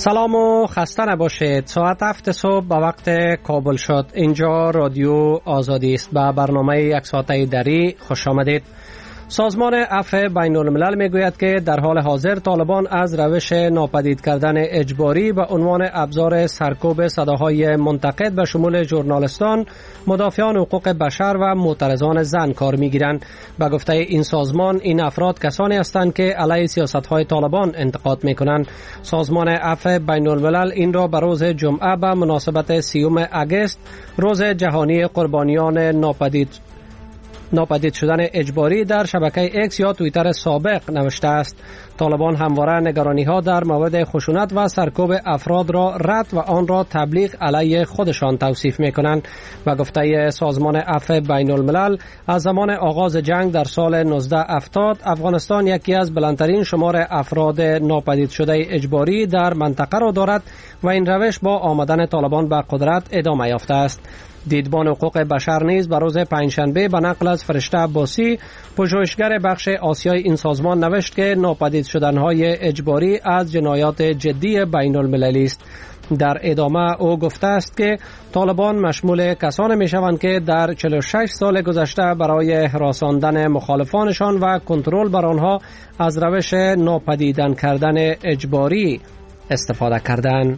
سلام و خسته نباشید. ساعت 7 صبح به وقت کابل شد. اینجا رادیو آزادی است. به برنامه یک ساعته دری خوش آمدید. سازمان عفو بین الملل میگوید که در حال حاضر طالبان از روش ناپدید کردن اجباری به عنوان ابزار سرکوب صداهای منتقد به شمول ژورنالیستان، مدافعان حقوق بشر و معترضان زن کار میگیرند. به گفته این سازمان، این افراد کسانی هستند که علیه سیاست‌های طالبان انتقاد میکنند. سازمان عفو بین الملل این را به روز جمعه به مناسبت 30 اگست، روز جهانی قربانیان ناپدید شدن اجباری، در شبکه اکس یا توییتر سابق نوشته است. طالبان همواره نگرانی‌ها در مورد خشونت و سرکوب افراد را رد و آن را تبلیغ علیه خودشان توصیف می‌کنند. و گفته سازمان عفو بین الملل، از زمان آغاز جنگ در سال 1970 افغانستان یکی از بلندترین شمار افراد ناپدید شده اجباری در منطقه را دارد و این روش با آمدن طالبان به قدرت ادامه یافته است. دیدبان حقوق بشر نیز به روز پنجشنبه به نقل از فرشته عباسی، پژوهشگر بخش آسیای این سازمان، نوشت که ناپدید شدن‌های اجباری از جنایات جدی بین المللی است. در ادامه او گفته است که طالبان مشمول کسانی می‌شوند که در 46 سال گذشته برای هراساندن مخالفانشان و کنترل بر آنها از روش ناپدیدن کردن اجباری استفاده کردند.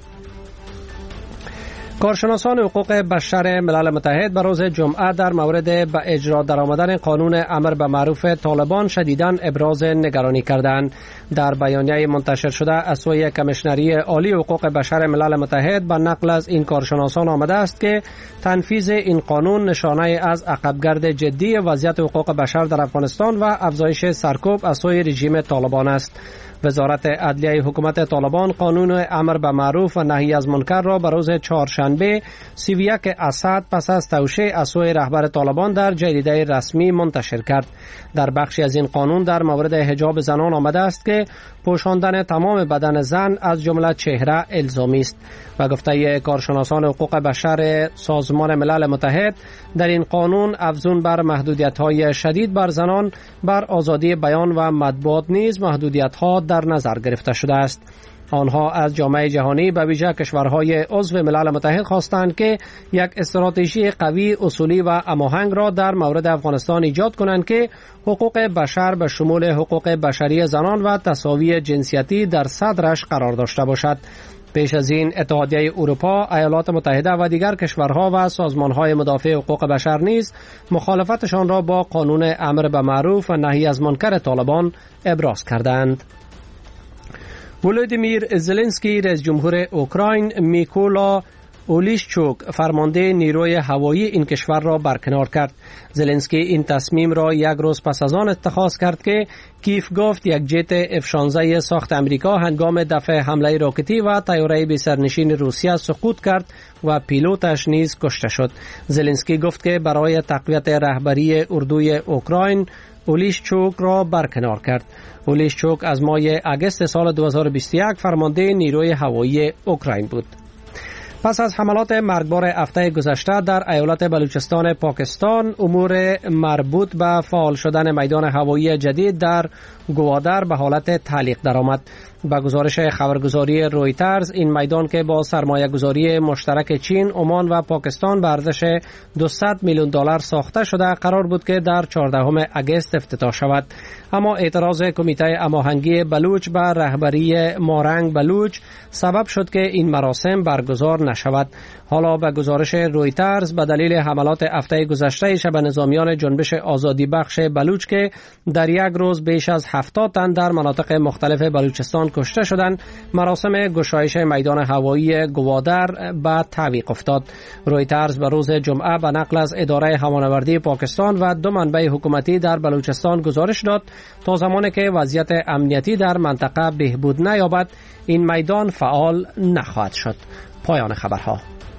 کارشناسان حقوق بشر ملل متحد به روز جمعه در مورد به اجرا درآمدن قانون امر به معروف طالبان شدیداً ابراز نگرانی کردند. در بیانیه منتشر شده از سوی کمیشنری عالی حقوق بشر ملل متحد به نقل از این کارشناسان آمده است که تنفیذ این قانون نشانه از عقبگرد جدی وضعیت حقوق بشر در افغانستان و افزایش سرکوب از سوی رژیم طالبان است. وزارت عدلیه حکومت طالبان قانون امر به معروف و نهی از منکر را به روز چهارشنبه 31 اسد پس از توشیح از سوی رهبر طالبان در جریده رسمی منتشر کرد. در بخشی از این قانون در مورد حجاب زنان آمده است که پوشاندن تمام بدن زن از جمله چهره الزامی است. و گفته کارشناسان حقوق بشر سازمان ملل متحد، در این قانون افزون بر محدودیت‌های شدید بر زنان بر آزادی بیان و مطبوعات نیز محدودیت‌ها در نظر گرفته شده است. آنها از جامعه جهانی به ویژه کشورهای عضو ملل متحد خواستند که یک استراتژی قوی، اصولی و هماهنگ را در مورد افغانستان ایجاد کنند که حقوق بشر به شمول حقوق بشری زنان و تساوی جنسیتی در صدرش قرار داشته باشد. پیش از این اتحادیه اروپا، ایالات متحده و دیگر کشورها و سازمانهای مدافع حقوق بشر نیز مخالفتشان را با قانون امر به معروف و نهی از منکر طالبان ابراز کردند. ولودیمیر زلنسکی رئیس جمهور اوکراین میکولا اولیشچوک فرمانده نیروی هوایی این کشور را برکنار کرد. زلنسکی این تصمیم را یک روز پس از آن اتخاذ کرد که کیف گفت یک جت F-16 ساخت امریکا هنگام دفع حمله راکتی و طیاره بی سرنشین روسیه سقوط کرد و پیلوتش نیز کشته شد. زلنسکی گفت که برای تقویت رهبری اردوی اوکراین اولیشچوک را برکنار کرد. اولیشچوک از ماه اگست سال 2021 فرمانده نیروی هوایی اوکراین بود. پس از حملات مرگبار هفته گذشته در ایالت بلوچستان پاکستان، امور مربوط به فعال شدن میدان هوایی جدید در گوادر به حالت تعلیق درآمد. با گزارش خبرگزاری رویترز، این میدان که با سرمایه گذاری مشترک چین، عمان و پاکستان به ارزش $200 میلیون ساخته شده قرار بود که در 14 اگست افتتاح شود. اما اعتراض کمیته هماهنگی بلوچ به رهبری مارنگ بلوچ سبب شد که این مراسم برگزار نشود. حالا به گزارش رویترز، به دلیل حملات هفته گذشته شب نظامیان جنبش آزادی بخش بلوچ که در یک روز بیش از 70 تن در مناطق مختلف بلوچستان کشته شدند، مراسم گشایش میدان هوایی گوادر به تعویق افتاد. رویترز به روز جمعه به نقل از اداره هوانوردی پاکستان و 2 منبع حکومتی در بلوچستان گزارش داد تا زمانی که وضعیت امنیتی در منطقه بهبود نیابد، این میدان فعال نخواهد شد. پایان خبرها.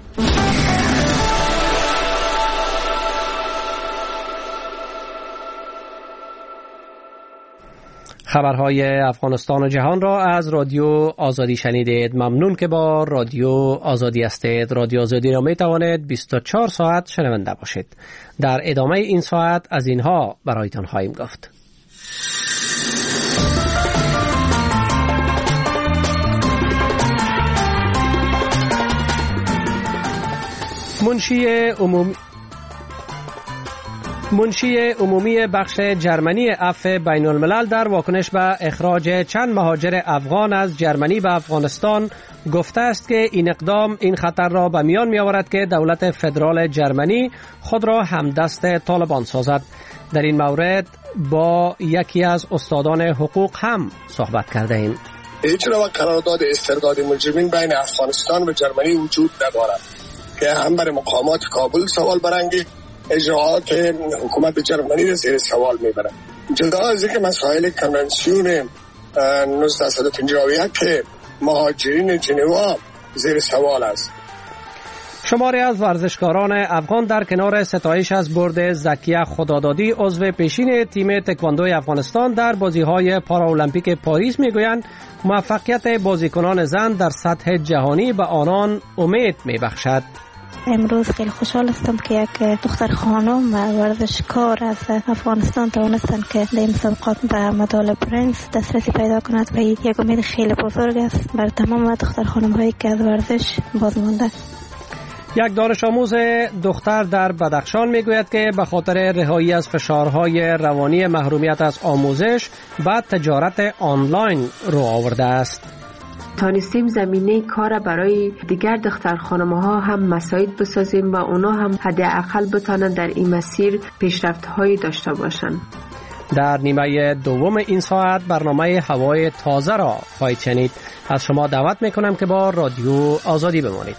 خبرهای افغانستان و جهان را از رادیو آزادی شنیدید. ممنون که با رادیو آزادی هستید. رادیو آزادی را می توانید 24 ساعت شنونده باشید. در ادامه این ساعت از اینها برایتان خواهیم گفت. منشی عمومی بخش جرمنی عفو بین الملل در واکنش به اخراج چند مهاجر افغان از جرمنی به افغانستان گفته است که این اقدام این خطر را به میان می آورد که دولت فدرال جرمنی خود را همدست طالبان سازد. در این مورد با یکی از استادان حقوق هم صحبت کرده ایم. هیچ نوع قرارداد استرداد مجرمین بین افغانستان و جرمنی وجود ندارد که هم بر مقامات کابل سوال برانگیخت، اجراعات حکومت جرمنی را زیر سوال میبرد. جدا از اینکه مسائل کنونسیون 1951 که مهاجرین ژنوا زیر سوال است. شماری از ورزشکاران افغان در کنار ستایش از برد زکیه خدادادی عضو پیشین تیم تکواندوی افغانستان در بازی‌های پارالمپیک پاریس میگویند موفقیت بازیکنان زن در سطح جهانی به آنان امید میبخشد. امروز خیلی خوشحال هستم که یک دختر خانم و ورزشکار از افغانستان توانستند که در این مسابقات به مدال برنز دسترسی پیدا کند و یک امید خیلی بزرگ است بر تمام دختر خانم هایی که از ورزش باز مانده. یک دانش آموز دختر در بدخشان میگوید که به خاطر رهایی از فشارهای روانی محرومیت از آموزش به تجارت آنلاین رو آورده است. تانستیم زمینه کار برای دیگر دختر خانم‌ها هم مساعد بسازیم و اونا هم حداقل بتانن در این مسیر پیشرفت‌هایی داشته باشند. در نیمه دوم این ساعت برنامه هوای تازه را خواهید شنید. از شما دعوت میکنم که با رادیو آزادی بمانید.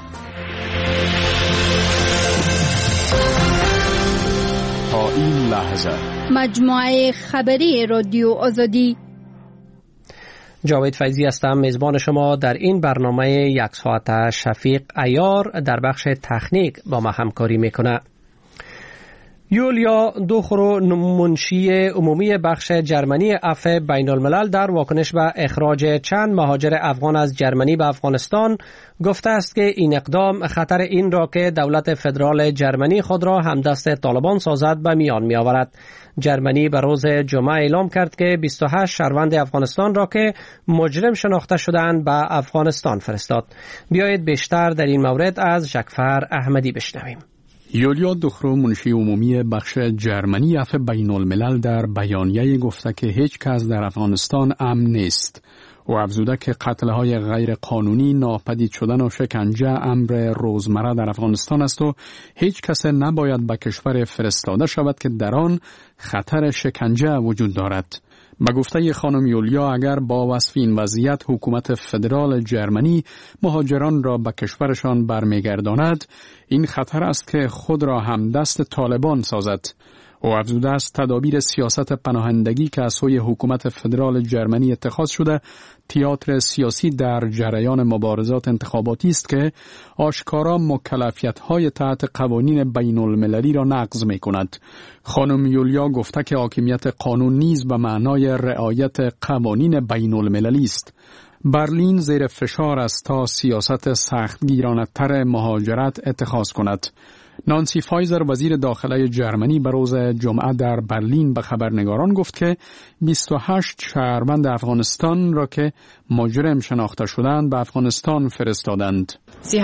تا این لحظه مجموعه خبری رادیو آزادی. جاوید فیضی هستم میزبان شما در این برنامه یک ساعت. شفیق عیار در بخش تکنیک با ما همکاری میکنه. یولیا دوخرو منشی عمومی بخش جرمنی عفو بین الملل در واکنش به اخراج چند مهاجر افغان از جرمنی به افغانستان گفته است که این اقدام خطر این را که دولت فدرال جرمنی خود را همدست طالبان سازد به میان می آورد. جرمنی به روز جمعه اعلام کرد که 28 شهروند افغانستان را که مجرم شناخته شدند به افغانستان فرستاد. بیایید بیشتر در این مورد از ژکفر احمدی بشنویم. یولیا دوخرو منشی عمومی بخش جرمنی عفو بین الملل در بیانیه گفته که هیچ کس در افغانستان امن نیست و افزوده که قتل‌های غیر قانونی، ناپدید شدن و شکنجه امر روزمره در افغانستان است و هیچ کس نباید به کشور فرستاده شود که در آن خطر شکنجه وجود دارد. به گفته خانم یولیا اگر با وصف این وضعیت حکومت فدرال جرمنی مهاجران را به کشورشان برمیگرداند، این خطر است که خود را همدست طالبان سازد. و افزوده است تدابیر سیاست پناهندگی که از سوی حکومت فدرال جرمنی اتخاذ شده تئاتر سیاسی در جریان مبارزات انتخاباتی است که آشکارا مکلفیت‌های تحت قوانین بین المللی را نقض می‌کند. خانم یولیا گفته که حاکمیت قانون نیز به معنای رعایت قوانین بین المللی است. برلین زیر فشار است تا سیاست سختگیرانه‌تر مهاجرت اتخاذ کند. نانسی فایزر وزیر داخله جرمنی به روز جمعه در برلین به خبرنگاران گفت که 28 شهروند افغانستان را که مجرم شناخته شدند به افغانستان فرستادند.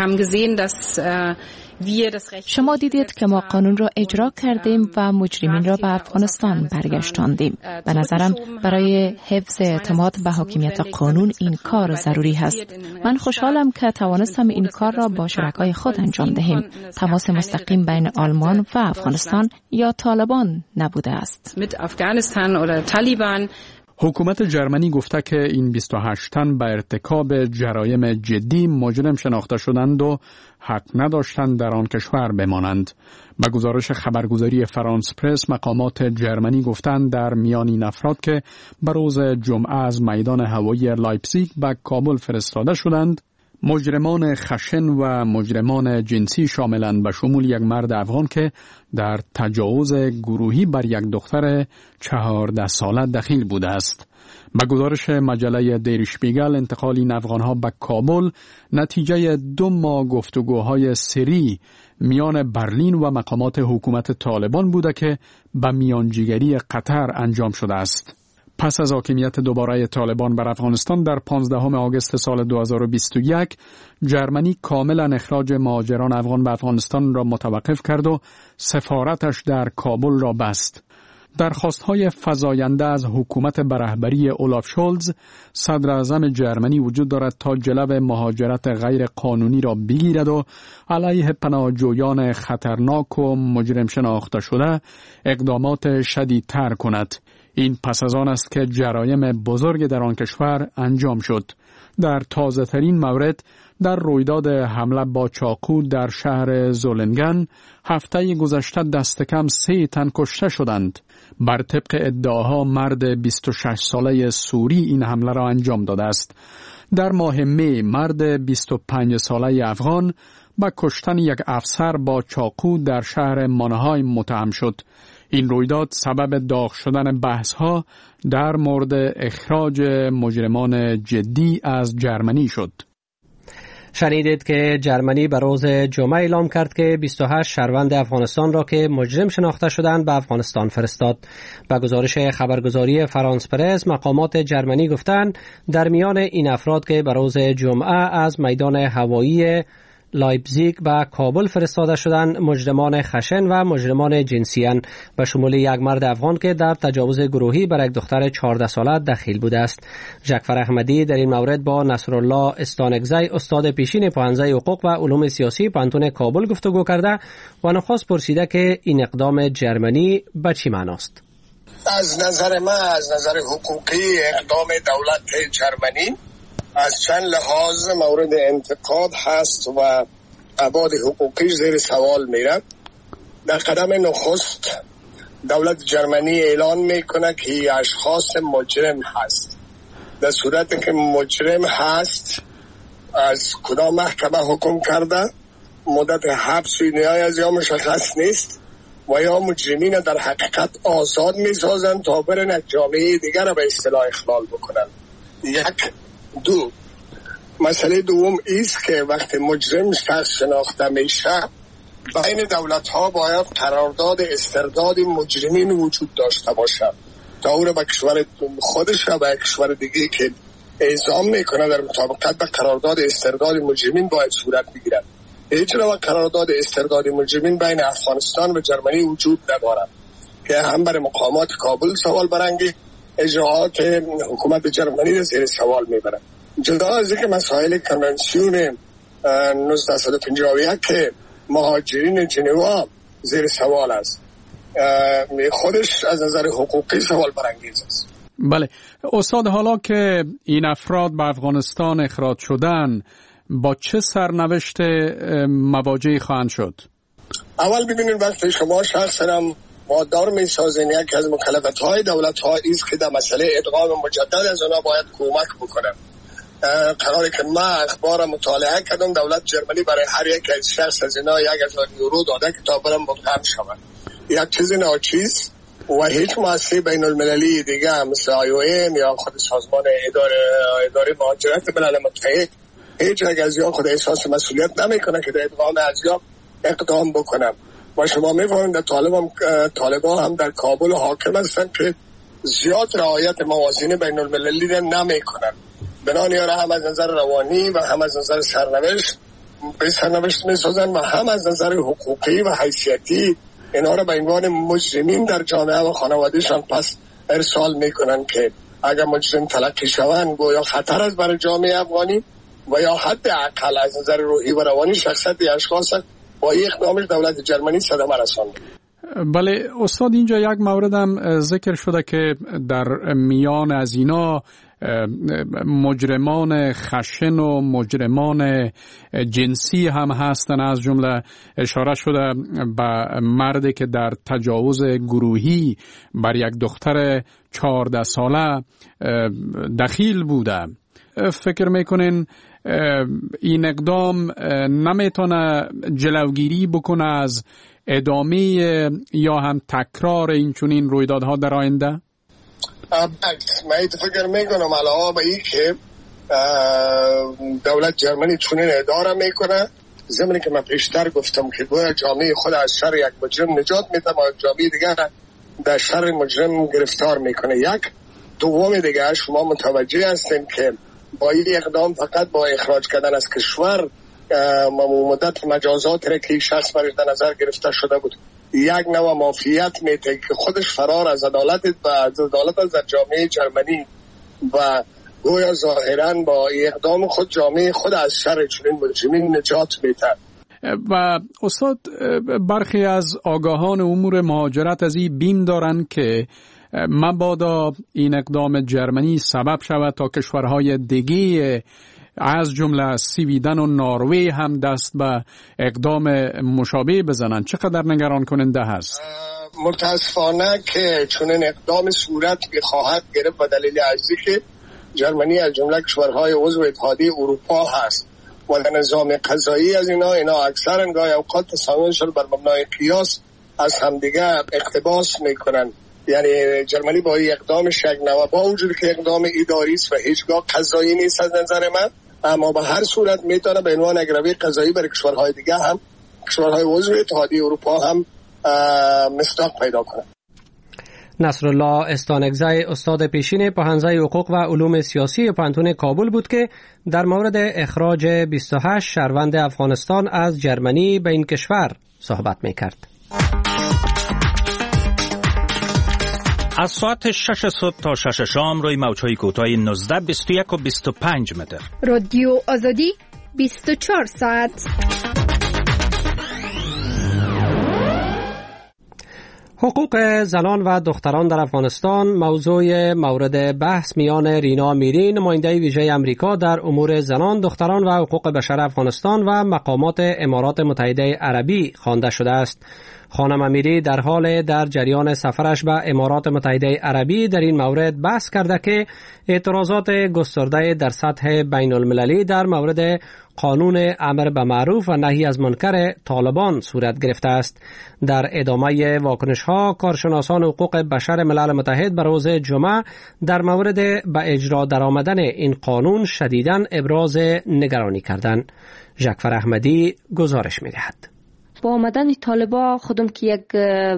شما دیدید که ما قانون را اجرا کردیم و مجرمین را به افغانستان برگشتاندیم. به نظرم برای حفظ اعتماد به حاکمیت قانون این کار ضروری هست. من خوشحالم که توانستم این کار را با شرکای خود انجام دهیم. تماس مستقیم بین آلمان و افغانستان یا طالبان نبوده است. حکومت جرمنی گفته که این 28 تن به ارتکاب جرایم جدی مجرم شناخته شدند و حق نداشتند در آن کشور بمانند. به گزارش خبرگزاری فرانس پرس مقامات جرمنی گفتند در میان این افراد که به روز جمعه از میدان هوایی لایپزیگ به کابل فرستاده شدند مجرمان خشن و مجرمان جنسی شاملند به شمول یک مرد افغان که در تجاوز گروهی بر یک دختر 14 ساله دخیل بوده است. به گزارش مجله دیر شپیگل انتقال این افغانها به کابل نتیجه 2 ماه گفتگوهای سری میان برلین و مقامات حکومت طالبان بوده که به میانجیگری قطر انجام شده است. پس از حاکمیت دوباره طالبان بر افغانستان در 15 آگوست سال 2021 جرمنی کاملا اخراج مهاجران افغان به افغانستان را متوقف کرد و سفارتش در کابل را بست. درخواست‌های فزاینده از حکومت به رهبری اولاف شولز صدر اعظم جرمنی وجود دارد تا جلو مهاجرت غیر قانونی را بگیرد و علیه پناهجویان خطرناک و مجرم شناخته شده اقدامات شدیدتر کند. این پس از آن است که جرایم بزرگ در آن کشور انجام شد. در تازه ترین مورد در رویداد حمله با چاقو در شهر زولنگن هفته گذشته دست کم 3 تن کشته شدند. بر طبق ادعاها مرد 26 ساله سوری این حمله را انجام داده است. در ماه می مرد 25 ساله افغان با کشتن یک افسر با چاقو در شهر مانهایم متهم شد. این رویداد سبب داغ شدن بحث‌ها در مورد اخراج مجرمان جدی از جرمنی شد. شنیدید که جرمنی به روز جمعه اعلام کرد که 28 شهروند افغانستان را که مجرم شناخته شدند به افغانستان فرستاد. به گزارش خبرگزاری فرانس پرس مقامات جرمنی گفتند در میان این افراد که به روز جمعه از میدان هوایی لایپزیگ به کابل فرستاده شدند مجرمان خشن و مجرمان جنسیان به شمول یک مرد افغان که در تجاوز گروهی بر یک دختر 14 ساله دخیل بوده است. جعفر احمدی در این مورد با نصرالله استانکزی استاد پیشین پوهنځی حقوق و علوم سیاسی پوهنتون کابل گفتگو کرده و نخست پرسیده که این اقدام جرمنی به چی معناست. از نظر من از نظر حقوقی اقدام دولت جرمنی از چند لحاظ مورد انتقاد هست و ابعاد حقوقی زیر سوال میره. در قدم نخست دولت جرمنی اعلان میکنه که اشخاص مجرم هست. در صورتی که مجرم هست از کدام محکمه حکم کرده، مدت حبس و نیای از یا مشخص نیست و یا مجرمین در حقیقت آزاد میسازن تا برن جامعه دیگر را به اصطلاح اخلال بکنن. یک دو مسئله دوم ایست که وقتی مجرم شخص شناخته میشه بین دولت ها باید قرارداد استرداد مجرمین وجود داشته باشه تا او را به کشور خودش و به کشور دیگه که اعزام میکنه در مطابقت به قرارداد استرداد مجرمین باید صورت بگیرد. هیچ نوع قرارداد استرداد مجرمین بین افغانستان و جرمنی وجود ندارد که هم برای مقامات کابل سوال برانگیخت، اجراعات حکومت جرمنی را زیر سوال میبرد. جدا از اینکه مسائل کنونسیون 1951 که مهاجرین جنوا زیر سوال است، خودش از نظر حقوقی سوال برانگیز است. بله استاد، حالا که این افراد به افغانستان اخراج شدن با چه سرنوشت مواجه خواهند شد؟ اول ببینید وقتی شما شخص را وادار میسازین، یکی از مکلفت‌های دولت‌ها است که در مسئله ادغام مجدد از آنها باید کمک بکنن. قراره که من اخبار مطالعه کردم دولت جرمنی برای هر یک از شخص از اینا 1000 یورو داده که تا برم مدغم شود. یک چیز ناچیز و هیچ مؤسسه بین المللی دیگه مثل IOM یا خود سازمان اداره مهاجرت ملل متحد هیچ یک از یا خود احساس مسئولیت نمیکنه که در ادغام از یا اقدام بکنم. و شما میفهمید در طالبان هم در کابل حاکم هستند که زیاد رعایت موازین بین المللی را نمیکنن. بنابراین هم از نظر روانی و هم از نظر سرنوشت میسازن و هم از نظر حقوقی و حیثیتی اینا را به عنوان مجرمین در جامعه و خانوادهشان پس ارسال میکنن که اگر مجرم تلقی شوند گویا خطر است برای جامعه افغانی و یا حد اقل از نظر روحی و روانی شخصیت اشخاص با این اقدامش دولت جرمنی صدمه رسانده. بله استاد، اینجا یک مورد هم ذکر شده که در میان از اینا مجرمان خشن و مجرمان جنسی هم هستن. از جمله اشاره شده به مردی که در تجاوز گروهی بر یک دختر 14 ساله دخیل بوده. فکر میکنین این اقدام نمیتونه جلوگیری بکنه از ادامه یا هم تکرار این چنین رویدادها در آینده؟ من فکر میکنم علاوه به این که دولت جرمنی چنین اداره میکنه، زمانی که من پیشتر گفتم که گویا جامعه خود از شر یک مجرم نجات میده و جامعه دیگر در شر مجرم گرفتار میکنه. یک دوم دیگه شما متوجه هستین که با این اقدام فقط با اخراج کردن از کشور مدت مجازات را که شخص برش در نظر گرفته شده بود یک نوع مافیت میته که خودش فرار از عدالت و از جامعه جرمنی و گویا ظاهرا با اقدام خود جامعه خود از شر چنین مجرمین نجات میده. و استاد برخی از آگاهان امور مهاجرت از این بیم دارند که مبادا این اقدام جرمنی سبب شود تا کشورهای دیگه از جمله سویدن و نروژ هم دست به اقدام مشابه بزنند. چقدر نگران کننده هست؟ متاسفانه که چنین اقدام صورت بخواهد گرفت به دلیل عجزی که جرمنی از جمله کشورهای عضو اتحادیه اروپا هست و نظام قضایی از اینا اکثرا گاهی اوقات تصمیمشون بر مبنای قیاس از همدیگه اقتباس میکنن. یعنی جرمنی با این اقدامش یک نوع با وجود که اقدام اداری است و هیچگاه قضایی نیست از نظر من، اما به هر صورت میتونه به عنوان یک روی قضایی برای کشورهای دیگه هم کشورهای عضو اتحادیه اروپا هم مصداق پیدا کنه. نصرالله استانکزی استاد پیشین پاهنزه حقوق و علوم سیاسی پانتون کابل بود که در مورد اخراج 28 شهروند افغانستان از جرمنی به این کشور صحبت میکرد. از ساعت 6 صبح تا 6 شام روی موج‌های کوتاه 19 21 و 25 متر. رادیو آزادی 24 ساعت. حقوق زنان و دختران در افغانستان موضوع مورد بحث میان رینا میری نماینده ویژه امریکا در امور زنان، دختران و حقوق بشر افغانستان و مقامات امارات متحده عربی خوانده شده است. خانم امیری در حال در جریان سفرش به امارات متحده عربی در این مورد بحث کرده که اعتراضات گسترده در سطح بین المللی در مورد قانون امر به معروف و نهی از منکر طالبان صورت گرفته است. در ادامه واکنش‌ها کارشناسان حقوق بشر ملل متحد به روز جمعه در مورد به اجرا درآمدن این قانون شدیداً ابراز نگرانی کردند. جعفر احمدی گزارش می‌دهد. با آمدن طالبا خودم که یک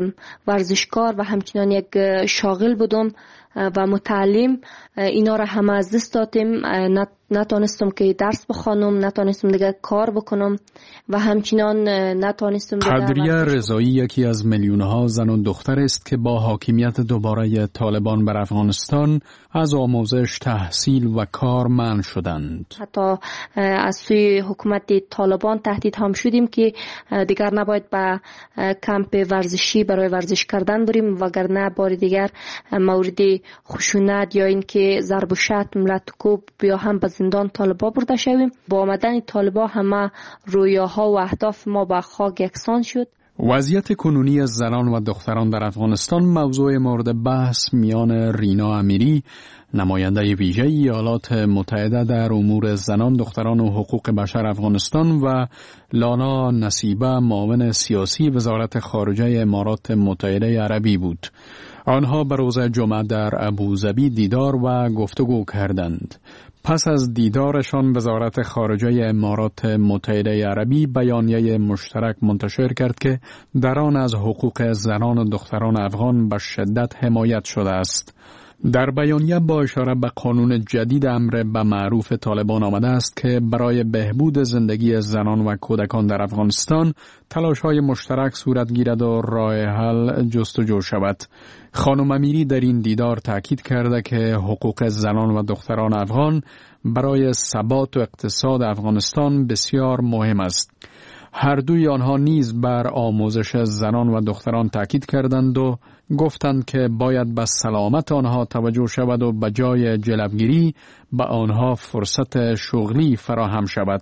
ورزشکار و همچنان یک شاغل بودم و متعلم، اینا را همه از دست دادیم. نتونستم که درس بخوانم، نتونستم دیگه کار بکنم و همچنان نتونستم دیگه. قدریه رضایی یکی از میلیون‌ها زن و دختر است که با حاکمیت دوباره طالبان بر افغانستان از آموزش، تحصیل و کار منع شدند. حتی از سوی حکومت طالبان تهدید هم شدیم که دیگر نباید به کمپ ورزشی برای ورزش کردن بریم، وگرنه بار دیگر مورد خشونت یا این که ضرب و شتم، لطکوب یا هم به زندان طالبا برده شویم. با آمدن طالبا همه رویاها و اهداف ما به خاک یکسان شد. وضعیت کنونی زنان و دختران در افغانستان موضوع مورد بحث میان رینا امیری نماینده ویژه ایالات متحده در امور زنان، دختران و حقوق بشر افغانستان و لانا نصیبه معاون سیاسی وزارت خارجه امارات متحده عربی بود. آنها به روز جمعه در ابوظبی دیدار و گفتگو کردند. پس از دیدارشان وزارت خارجه امارات متحده عربی بیانیه مشترک منتشر کرد که در آن از حقوق زنان و دختران افغان به شدت حمایت شده است. در بیانیه با اشاره به قانون جدید امر به معروف طالبان آمده است که برای بهبود زندگی زنان و کودکان در افغانستان تلاش‌های مشترک صورت گیرد و راه حل جستجو شود. خانم امیری در این دیدار تاکید کرده که حقوق زنان و دختران افغان برای ثبات و اقتصاد افغانستان بسیار مهم است. هر دوی آنها نیز بر آموزش زنان و دختران تاکید کردند و گفتند که باید به سلامت آنها توجه شود و به جای جلبگیری به آنها فرصت شغلی فراهم شود.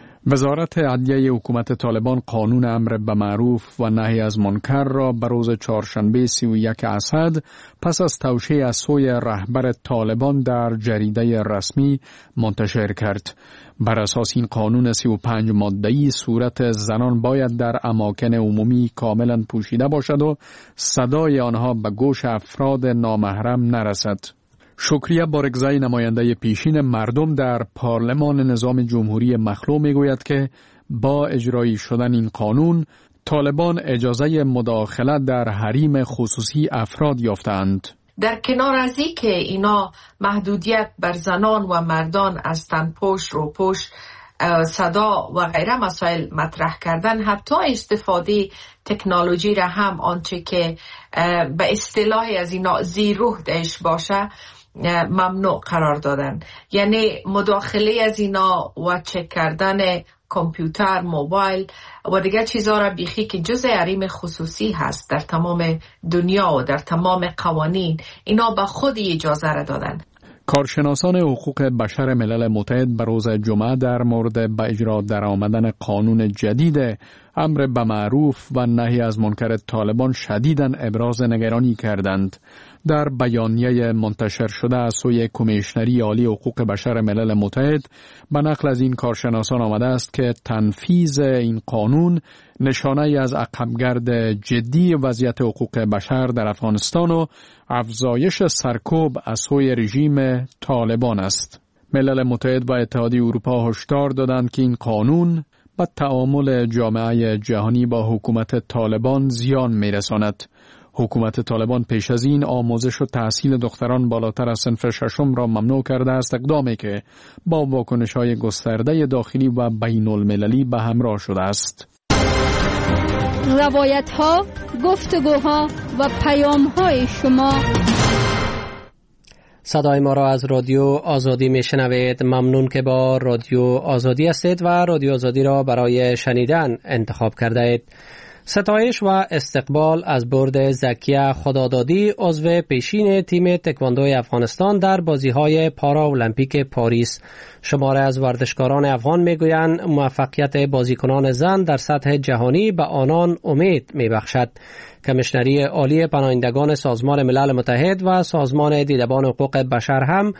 وزارت عدلیه حکومت طالبان قانون امر به معروف و نهی از منکر را به روز چهارشنبه 31 اسد پس از توشیح از سوی رهبر طالبان در جریده رسمی منتشر کرد. بر اساس این قانون 35 ماده‌ای صورت زنان باید در اماکن عمومی کاملا پوشیده باشد و صدای آنها به گوش افراد نامحرم نرسد. شکریه بارگزای نماینده پیشین مردم در پارلمان نظام جمهوری مخلوع میگوید که با اجرایی شدن این قانون طالبان اجازه مداخله در حریم خصوصی افراد یافتند. در کنار از این که اینا محدودیت بر زنان و مردان از تنپوش، روپوش، صدا و غیره مسائل مطرح کردن، حتی استفاده تکنولوژی را هم آنچه که به اصطلاح از اینا زیروح دهش باشه ممنوع قرار دادن. یعنی مداخله از اینا و چک کردن کامپیوتر، موبایل و دیگر چیزها را بیخی که جزء حریم خصوصی هست در تمام دنیا و در تمام قوانین، اینا به خود اجازه را دادن. کارشناسان حقوق بشر ملل متحد به روز جمعه در مورد به اجرا درآمدن قانون جدید امر به معروف و نهی از منکر طالبان شدیداً ابراز نگرانی کردند. در بیانیه منتشر شده از سوی کمیشنری عالی حقوق بشر ملل متحد به نقل از این کارشناسان آمده است که تنفیذ این قانون نشانه از عقبگرد جدی وضعیت حقوق بشر در افغانستان و افزایش سرکوب از سوی رژیم طالبان است. ملل متحد و اتحادیه اروپا هشدار دادند که این قانون به تعامل جامعه جهانی با حکومت طالبان زیان می‌رساند. حکومت طالبان پیش از این آموزش و تحصیل دختران بالاتر از صنف ششم را ممنوع کرده است، اقدامی که با واکنش‌های گسترده داخلی و بین المللی به همراه شده است. روایت‌ها، گفتگوها و پیام‌های شما. صدای ما را از رادیو آزادی میشنوید. ممنون که با رادیو آزادی هستید و رادیو آزادی را برای شنیدن انتخاب کرده اید. ستایش و استقبال از برد زکیه خدادادی، عضو پیشین تیم تکواندوی افغانستان در بازی‌های پارا المپیک پاریس. شماره از ورزشکاران افغان میگویند موفقیت بازیکنان زن در سطح جهانی به آنان امید میبخشد. کمیشنری عالی پناهندگان سازمان ملل متحد و سازمان دیدبان حقوق بشر هم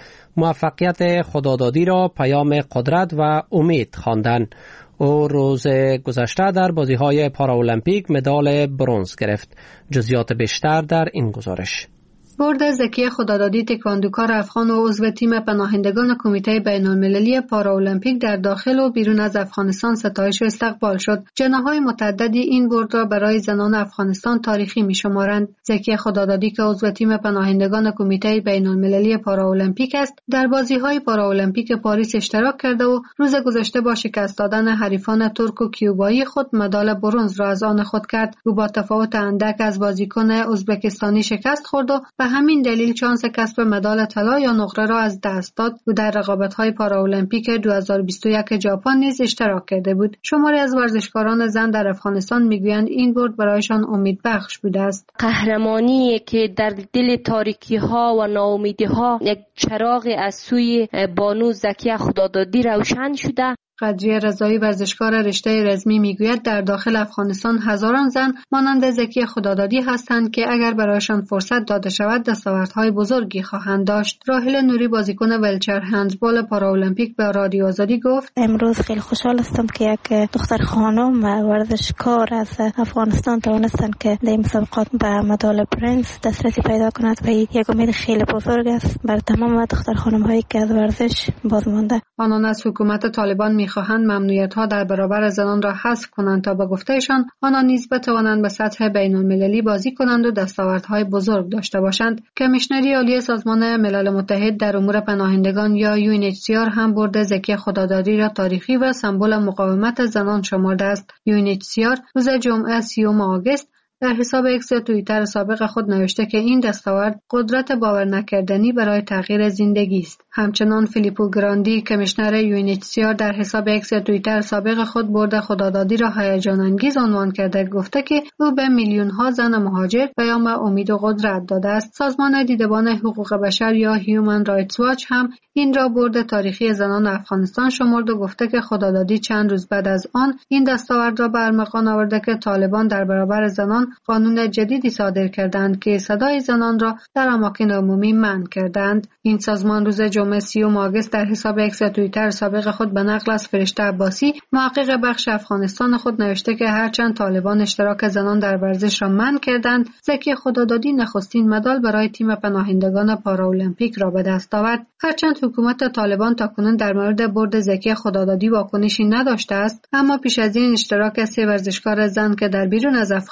موفقیت خدادادی را پیام قدرت و امید خواندند. او روز گذشته در بازی‌های پاراولمپیک مدال برنز گرفت. جزئیات بیشتر در این گزارش. برد زکیه خدادادی تکواندوکار افغان و عضو تیم پناهندگان کمیته بین‌المللی پاراولمپیک در داخل و بیرون از افغانستان ستایش و استقبال شد. جناح‌های متعددی این برد را برای زنان افغانستان تاریخی می‌شمارند. زکیه خدادادی که عضو تیم پناهندگان کمیته بین‌المللی پاراولمپیک است، در بازی‌های پاراولمپیک پاریس اشتراک کرده و روز گذشته با شکست دادن حریفان ترک و کیوبایی خود مدال برنز را از آن خود کرد. او با تفاوت اندک از بازیکن ازبکستانی شکست خورد و به همین دلیل شانس کسب مدال طلا یا نقره را از دست داد. او در رقابت‌های پاراولمپیک 2021 ژاپن نیز اشتراک کرده بود. شماری از ورزشکاران زن در افغانستان میگویند این برد برایشان امیدبخش بوده است. قهرمانی که در دل تاریکی‌ها و ناامیدی‌ها یک چراغ از سوی بانو زکیه خدادادی روشن شده. قدریه رضایی ورزشکار رشته رزمی میگوید در داخل افغانستان هزاران زن مانند زکیه خدادادی هستند که اگر برایشان فرصت داده شود دستاوردهای بزرگی خواهند داشت. راحل نوری بازیکن ویلچر هندبال پاراولمپیک به رادیو آزادی گفت امروز خیلی خوشحال هستم که یک دختر خانم ورزشکار از افغانستان توانستند که در مسابقات به مدال برنز دسترسی پیدا کند و یک امید خیلی بزرگ است بر تمام دختر خانم هایی که از ورزش باز مانده. آنان از حکومت طالبان می‌خواهند ممنوعیت‌ها در برابر زنان را حذف کنند تا به گفتهشان آنان نیز بتوانند به سطح بین‌المللی بازی کنند و دستاوردهای بزرگ داشته باشند. کمیشنری عالی سازمان ملل متحد در امور پناهندگان یا UNHCR هم برد زکیه خدادادی را تاریخی و سمبل مقاومت زنان شمرده است. UNHCR روز جمعه 30 آگوست در حساب اکس توییتر سابق خود نوشته که این دستاورد قدرت باور نکردنی برای تغییر زندگی است. همچنان فیلیپو گراندی کمیشنر UNHCR در حساب اکس توییتر سابق خود برد خدادادی را هیجان انگیز عنوان کرده، گفته که او به میلیون‌ها زن مهاجر پیام امید و قدرت داده است. سازمان دیدبان حقوق بشر یا هیومن رایتس واچ هم این را برد تاریخی زنان افغانستان شمرد و گفته که خدادادی چند روز بعد از آن این دستاورد را به ارمغان آورده که طالبان در برابر زنان قانون جدیدی صادر کردند که صدای زنان را در اماکن عمومی منع کردند. این سازمان روز جمعه 30 آگوست در حساب اکس توییتر سابق خود به نقل از فرشته عباسی محقق بخش افغانستان خود نوشته که هرچند طالبان اشتراک زنان در ورزش را منع کردند، زکیه خدادادی نخستین مدال برای تیم پناهندگان پاراولمپیک را به دست آورد. هرچند حکومت طالبان تاکنون در مورد برد زکیه خدادادی واکنشی نداشته است، اما پیش از این اشتراک 3 ورزشکار زن که در بیرون از افغانستان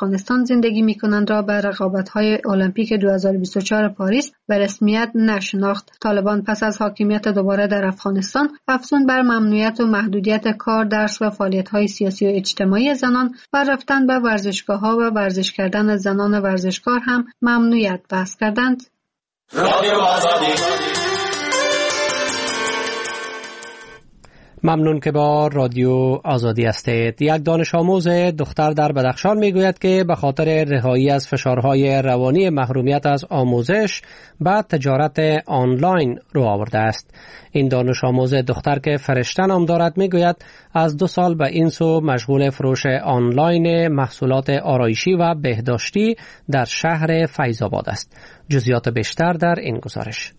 زندگی می‌کنند را به رقابت‌های المپیک 2024 پاریس به رسمیت نشناخت. طالبان پس از حاکمیت دوباره در افغانستان افزون بر ممنوعیت و محدودیت کار، درس و فعالیت‌های سیاسی و اجتماعی زنان و رفتن به ورزشگاه‌ها و ورزش کردن زنان ورزشکار هم ممنوعیت بحث کردند. ممنون که با رادیو آزادی هستید. یک دانش آموز دختر در بدخشان میگوید که به خاطر رهایی از فشارهای روانی محرومیت از آموزش به تجارت آنلاین رو آورده است. این دانش آموز دختر که فرشته نام دارد میگوید از 2 سال به این سو مشغول فروش آنلاین محصولات آرایشی و بهداشتی در شهر فیض آباد است. جزئیات بیشتر در این گزارش.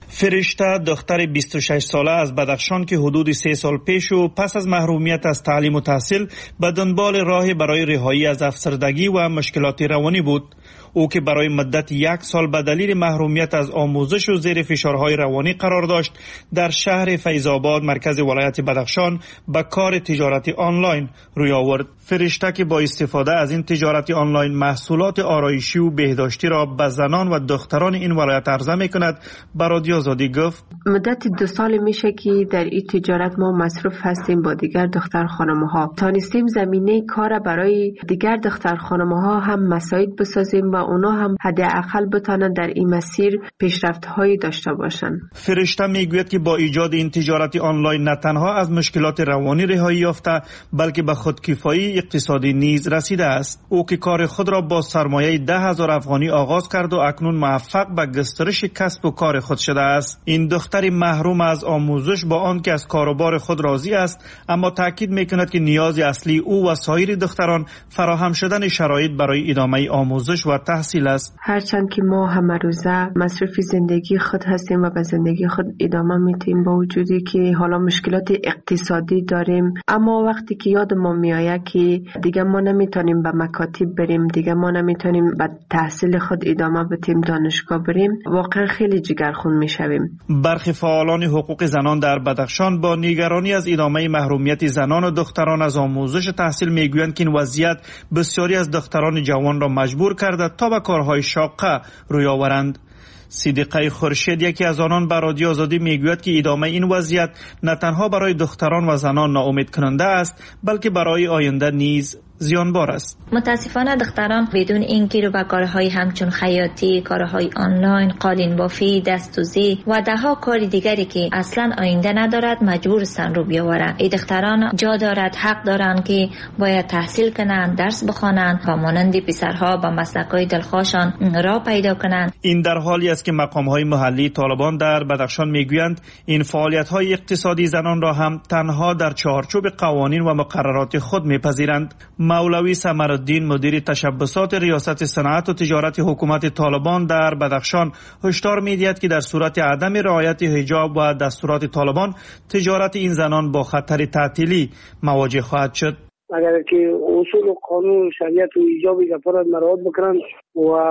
فرشته دختر 26 ساله از بدخشان که حدود 3 سال پیش و پس از محرومیت از تعلیم و تحصیل به دنبال راهی برای رهایی از افسردگی و مشکلات روانی بود. او که برای مدت 1 سال به دلیل محرومیت از آموزش و زیر فشارهای روانی قرار داشت، در شهر فیض آباد مرکز ولایت بدخشان به کار تجارت آنلاین روی آورد. فرشته که با استفاده از این تجارت آنلاین محصولات آرایشی و بهداشتی را به زنان و دختران این ولایت عرضه می‌کند، به رادیو آزادی گفت مدت 2 سال میشه که در این تجارت ما مصروف هستیم. با دیگر دختر خانم‌ها تانستیم زمینه کار برای دیگر دختر خانم‌ها هم مساعد بسازیم و اونا هم حداقل بتونن در این مسیر پیشرفت‌هایی داشته باشن. فرشته میگوید که با ایجاد این تجارت آنلاین نه تنها از مشکلات روانی رهایی یافته، بلکه به خودکفایی اقتصادی نیز رسیده است. او که کار خود را با سرمایه 10,000 افغانی آغاز کرد و اکنون موفق به گسترش کسب و کار خود شده است. این دختر محروم از آموزش با آنکه از کاروبار خود راضی است، اما تاکید میکند که نیاز اصلی او و سایر دختران فراهم شدن شرایط برای ادامه آموزش و تحصیل است. هرچند که ما همه روزه مصروف زندگی خود هستیم و به زندگی خود ادامه میدیم، با وجودی که حالا مشکلات اقتصادی داریم، اما وقتی که یاد ما میآید که دیگه ما نمیتونیم به مکاتب بریم، دیگه ما نمیتونیم به تحصیل خود ادامه بدیم، دانشگاه بریم، واقعا خیلی جگرخون میشویم. برخی فعالان حقوق زنان در بدخشان با نگرانی از ادامه محرومیت زنان و دختران از آموزش تحصیل میگویند که این وضعیت بسیاری از دختران جوان را مجبور کرده تا به کارهای شاقه روی آورند. صدیقه خورشید یکی از آنان به رادیو آزادی میگوید که ادامه این وضعیت نه تنها برای دختران و زنان ناامید کننده است، بلکه برای آینده نیز زیانبار است. متاسفانه دختران بدون اینکه رو به کارهای همچون خیاطی، کارهای آنلاین، قالین بافی، دستوزی و دهها کار دیگری که اصلا آینده ندارد مجبور هستند رو بیاورند. این دختران جا دارد، حق دارند که باید تحصیل کنند، درس بخوانند و مانند پسرها با مسلک‌های دلخواشان راه پیدا کنند. این در حالی است که مقام‌های محلی طالبان در بدخشان میگویند این فعالیت‌های اقتصادی زنان را هم تنها در چارچوب قوانین و مقررات خود میپذیرند. مولوی سمرالدین مدیر تشبسات ریاست صنعت و تجارت حکومت طالبان در بدخشان هشدار می‌دهد که در صورت عدم رعایت حجاب و دستورات طالبان تجارت این زنان با خطر تعطیلی مواجه خواهد شد. اگر که اصول و قانون شریعت و ایجاب زفارت مراعات بکنن و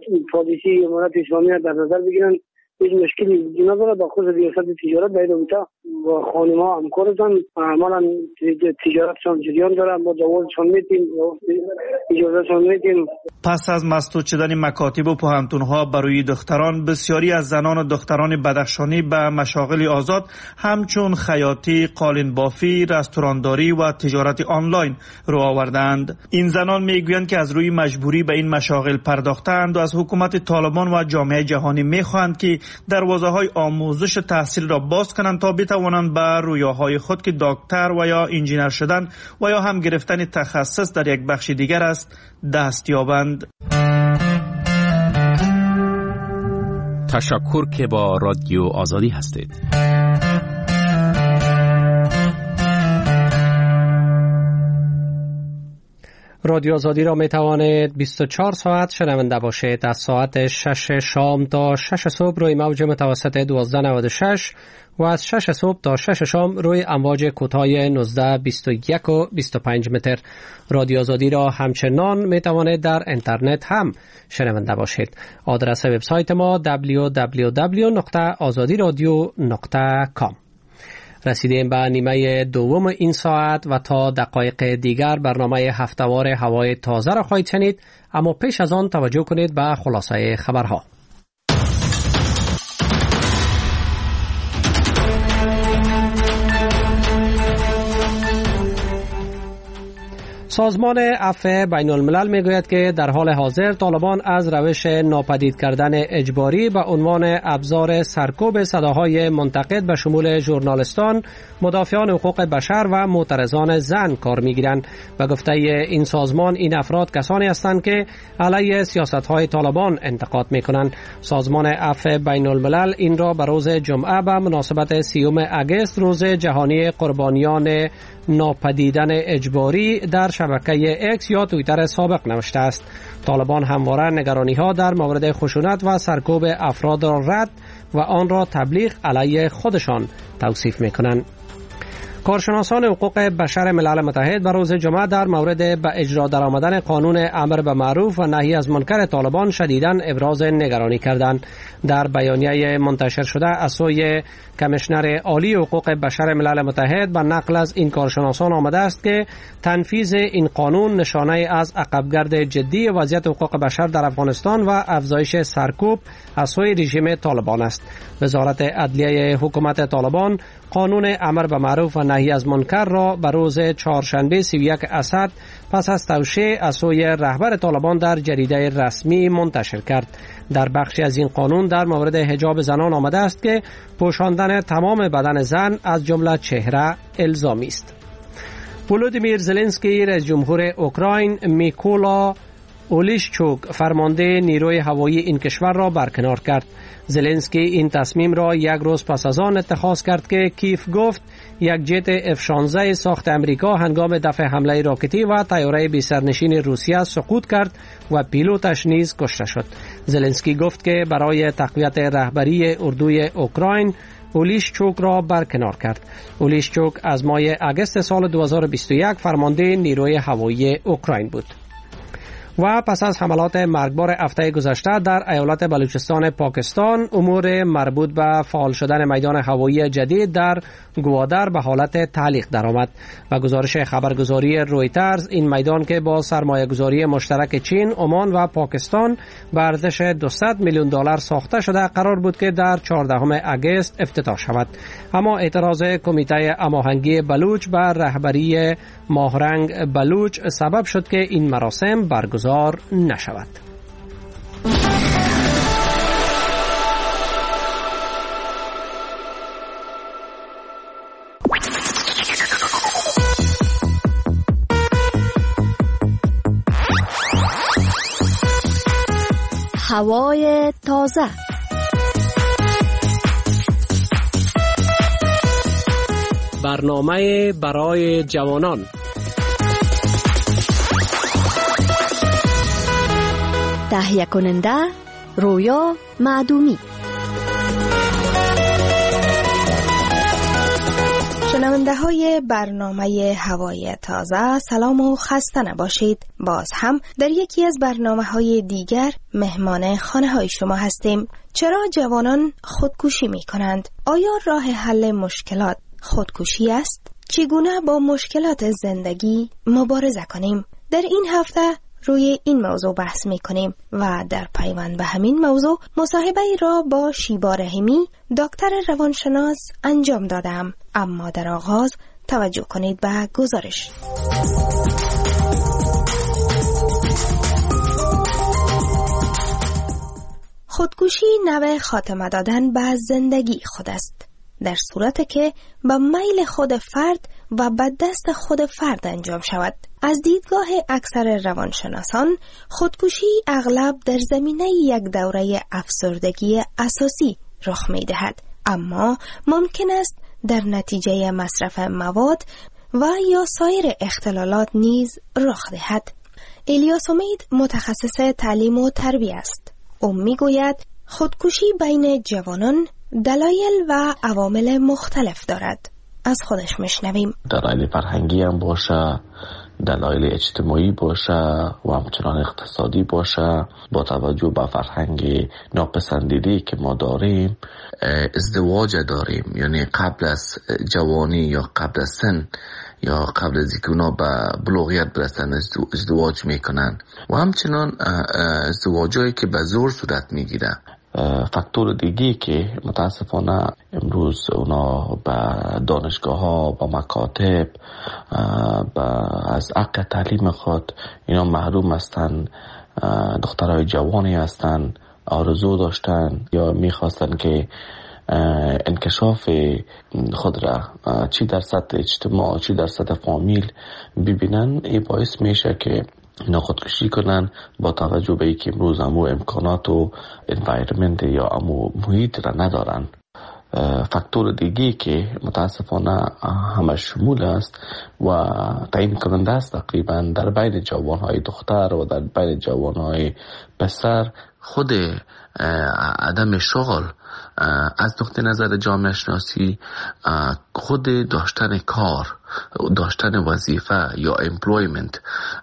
پالیسی امارت اسلامی در نظر بگیرن، هیچ مشکلی وجود نداره. با خود ریاست تجارت در این با خانم‌ها همکارتان عملا تجارتشان جریان داره، ما جوازشان میدیم، اجازهشان میدیم. پس از مسدود شدن مکاتب و پوهنتون‌ها برای دختران، بسیاری از زنان و دختران بدخشانی به مشاغل آزاد همچون خیاطی، قالین بافی، رستورانداری و تجارت آنلاین رو آوردند. این زنان میگویند که از روی مجبوری به این مشاغل پرداختند و از حکومت طالبان و جامعه جهانی میخواهند که دروازه‌های آموزش تحصیل را باز کنند تا بتوانند به رویاهای خود که دکتر و یا انجینر شدن و یا هم گرفتن تخصص در یک بخش دیگر است دست یابند. تشکر که با رادیو آزادی هستید. رادیو آزادی را می توانید 24 ساعت شنونده باشید. از ساعت 6 شام تا 6 صبح روی موج متوسط 1296 و از 6 صبح تا 6 شام روی امواج کوتاه 19، 21 و 25 متر. رادیو آزادی را همچنان می توانید در اینترنت هم شنونده باشید. آدرس وبسایت ما www.azadiradio.com. رسیدیم به نیمه دوم این ساعت و تا دقایق دیگر برنامه هفته‌وار هوای تازه را خواهید شنید، اما پیش از آن توجه کنید به خلاصه خبرها. سازمان عفو بین الملل میگوید که در حال حاضر طالبان از روش ناپدید کردن اجباری به عنوان ابزار سرکوب صداهای منتقد به شمول ژورنالیستان، مدافعان حقوق بشر و معترضان زن کار میگیرند. به گفته این سازمان این افراد کسانی هستند که علیه سیاست‌های طالبان انتقاد میکنند. سازمان عفو بین الملل این را به روز جمعه به مناسبت 30 اگست روز جهانی قربانیان ناپدیدن اجباری در شبکه اکس یا توییتر سابق نوشته است. طالبان همواره نگرانی‌ها در مورد خشونت و سرکوب افراد را رد و آن را تبلیغ علیه خودشان توصیف می‌کنند. کارشناسان حقوق بشر ملل متحد به روز جمعه در مورد به اجرا درآمدن قانون امر به معروف و نهی از منکر طالبان شدیداً ابراز نگرانی کردند. در بیانیه منتشر شده از سوی کمیشنر عالی حقوق بشر ملل متحد به نقل از این کارشناسان آمده است که تنفیذ این قانون نشانه از عقبگرد جدی وضعیت حقوق بشر در افغانستان و افزایش سرکوب از سوی رژیم طالبان است. وزارت عدلیه حکومت طالبان قانون امر به معروف و نهی از منکر را به روز چهارشنبه 31 اسد پس از توشیح از سوی رهبر طالبان در جریده رسمی منتشر کرد. در بخشی از این قانون در مورد حجاب زنان آمده است که پوشاندن تمام بدن زن از جمله چهره الزامی است. ولودیمیر زلنسکی رئیس جمهور اوکراین میکولا اولیشچوک فرمانده نیروی هوایی این کشور را برکنار کرد. زلنسکی این تصمیم را یک روز پس از آن اتخاذ کرد که کیف گفت یک جت F-16 ساخت امریکا هنگام دفع حمله راکتی و طیاره بی سرنشین روسیه سقوط کرد و پیلوتش نیز کشته شد. زلنسکی گفت که برای تقویت رهبری اردوی اوکراین اولیشچوک را برکنار کرد. اولیشچوک از ماه اگست سال 2021 فرمانده نیروی هوایی اوکراین بود. و پس از حملات مرگبار هفته گذشته در ایالت بلوچستان پاکستان، امور مربوط به فعال شدن میدان هوایی جدید در گوادر به حالت تعلیق درآمد. و گزارش خبرگزاری رویترز این میدان که با سرمایه‌گذاری مشترک چین، عمان و پاکستان به ارزش $200 میلیون ساخته شده قرار بود که در 14 اگست افتتاح شود. اما اعتراض کمیته هماهنگی بلوچ به رهبری ماهرنگ بلوچ سبب شد که این مراسم برگزار نشود. هوای تازه. برنامه برای جوانان. تهیه کننده رویا معدومی. شنونده های برنامه هوای تازه، سلام و خسته نباشید. باز هم در یکی از برنامه های دیگر مهمان خانه های شما هستیم. چرا جوانان خودکشی می کنند؟ آیا راه حل مشکلات خودکشی است؟ چگونه با مشکلات زندگی مبارزه کنیم؟ در این هفته روی این موضوع بحث می کنیم و در پیوند به همین موضوع مصاحبه را با شیبا رحیمی، دکتر روانشناس انجام دادم. اما در آغاز توجه کنید به گزارش. خودکشی نوع خاتمه دادن به زندگی خود است، در صورت که به میل خود فرد و به دست خود فرد انجام شود. از دیدگاه اکثر روانشناسان، خودکشی اغلب در زمینه یک دوره افسردگی اساسی رخ می دهد، اما ممکن است در نتیجه مصرف مواد و یا سایر اختلالات نیز رخ دهد. الیاس امید متخصص تعلیم و تربیت است. او می گوید خودکشی بین جوانان دلایل و عوامل مختلف دارد. از خودش میشنویم. دلایل فرهنگی هم باشه دلایل اجتماعی باشه و همچنان اقتصادی باشه، با توجه به فرهنگ ناپسندیدی که ما داریم، ازدواج داریم، یعنی قبل از جوانی یا قبل از سن یا قبل از اینکه اونا به بلوغیت برسن ازدواج میکنن و همچنان ازدواجایی که به زور صورت میگیره. فاکتور دیگه که متاسفانه امروز اونا به دانشگاه ها، به مکاتب، از حق تعلیم خود اینا محروم هستن. دخترای جوانی هستن آرزو داشتن یا میخواستن که انکشاف خود را چی در سطح اجتماع چی در سطح فامیل ببینن، این باعث میشه که اینا خودکشی کنن با توجه به اینکه امروز همو امکانات و انوایرمنت یا همو محیط را ندارن. فاکتور دیگه که متاسفانه همه شمول است و تعیین کننده است تقریبا در بین جوانهای دختر و در بین جوانهای پسر، خود عدم شغل از نقطه نظر جامعه شناسی، خود داشتن کار، داشتن وظیفه یا employment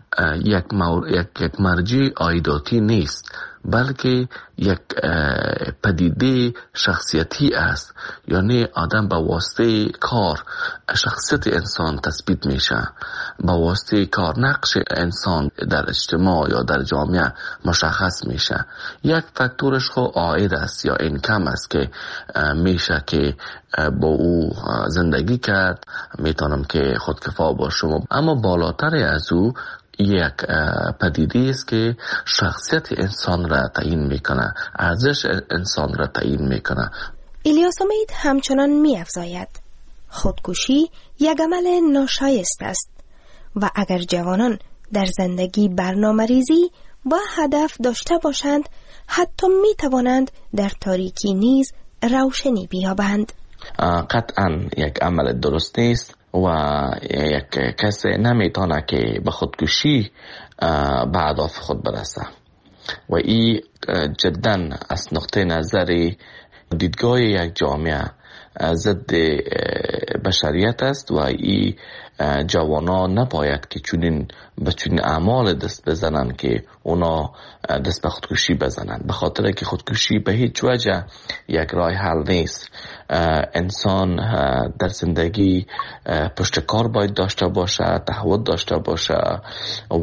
یک مرجع عایداتی نیست، بلکه یک پدیده شخصیتی است. یعنی آدم با واسطه کار شخصیت انسان تثبیت میشه، با واسطه کار نقش انسان در اجتماع یا در جامعه مشخص میشه. یک فاکتورش خو عاید است یا اینکم است که میشه که با او زندگی کرد، میتونم که خودکفا باشم. اما بالاتر از او یک پدیده است که شخصیت انسان را تعیین میکنه، ارزش انسان را تعیین میکنه. الیاس امید همچنان می‌افزاید خودکشی یک عمل ناشایست است و اگر جوانان در زندگی برنامه‌ریزی و هدف داشته باشند، حتی میتوانند در تاریکی نیز روشنی بیابند. قطعا یک عمل درست نیست و یک کسی نمیتونه که به خودکشی به اهداف خود برسه و این جدا از نقطه نظر دیدگاه یک جامعه ضد بشریت است و این جوانان نباید که به چنین اعمال دست بزنن که اونا دست به خودکشی بزنن، به خاطر که خودکشی به هیچ وجه یک راه حل نیست. انسان در زندگی پشت کار باید داشته باشه، تعهد داشته باشه و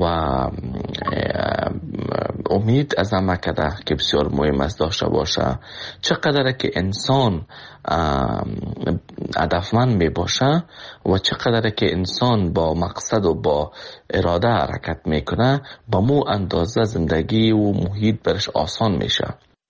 امید از عمل که بسیار مهم است داشته باشه. چقدر که انسان هدفمند می باشه و چقدر که انسان با مقصد و با اراده حرکت میکنه، با مو اندازه زندگی و محیط برش آسان میشه.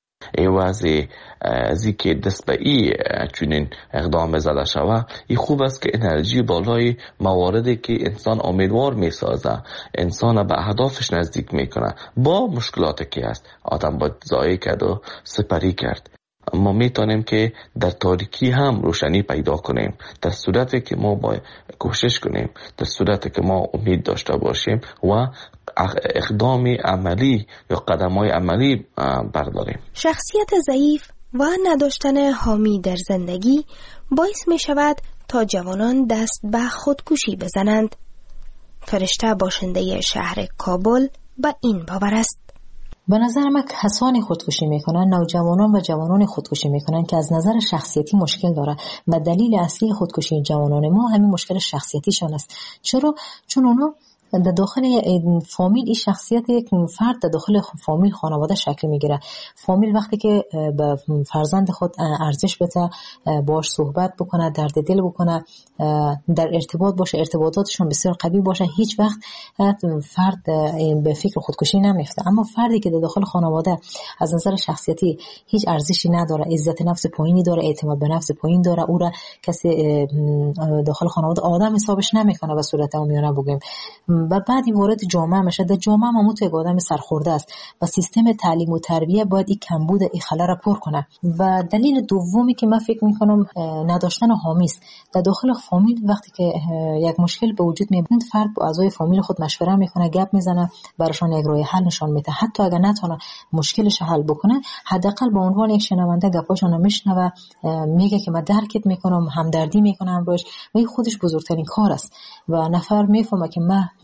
ایوازی ازی که دست به ای چونین اقدام زده شوه، ای خوب است که انرژی بالای مواردی که انسان امیدوار میسازه، انسان به اهدافش نزدیک میکنه، با مشکلاتی که هست آدم باید ضایع کرد و سپری کرد. ما میتونیم که در تاریکی هم روشنی پیدا کنیم، در صورتی که ما باید کوشش کنیم، در صورتی که ما امید داشته باشیم و اقدام عملی یا قدم‌های عملی برداریم. شخصیت ضعیف و نداشتن حامی در زندگی باعث می شود تا جوانان دست به خودکشی بزنند. فرشته باشنده شهر کابل به این باور است. به نظر من کسانی خودکشی میکنن، نوجوانان و جوانان خودکشی میکنن که از نظر شخصیتی مشکل داره و دلیل اصلی خودکشی جوانان ما همین مشکل شخصیتیشان است. چرا؟ چون اونا در داخل فامیل این شخصیت یک فرد در داخل فامیل خانواده شکل میگیره. فامیل وقتی که به فرزند خود ارزش بده، باش صحبت بکنه، درد دل بکنه، در ارتباط باشه، ارتباطاتشون بسیار قوی باشه، هیچ وقت فرد به فکر خودکشی نمیفته. اما فردی که در داخل خانواده از نظر شخصیتی هیچ ارزشی نداره، عزت نفس پایینی داره، اعتماد به نفس پایین داره، او را کسی داخل خانواده آدم حسابش نمیکنه به صورت عامیانه بگیم، و بعدی وارد جامعه میشه. در جامعه ما تو یک آدم سرخورده است و سیستم تعلیم و تربیه باید این کمبود این خلأ را پر کنه. و دلیل دومی که من فکر میکنم نداشتن حامی است. در داخل فامیل وقتی که یک مشکل به وجود میاد، فرد با اعضای فامیل خود مشوره میکنه، گپ میزنه، براشون یک راه حل نشون میده. حتی اگر نتونه مشکلش حل بکنه، حداقل به عنوان یک شنونده گپاشون رو میشنوه، میگه که من درکت میکنم، همدردی میکنم باش، و این خودش بزرگترین کار است. و نفر میفهمه که من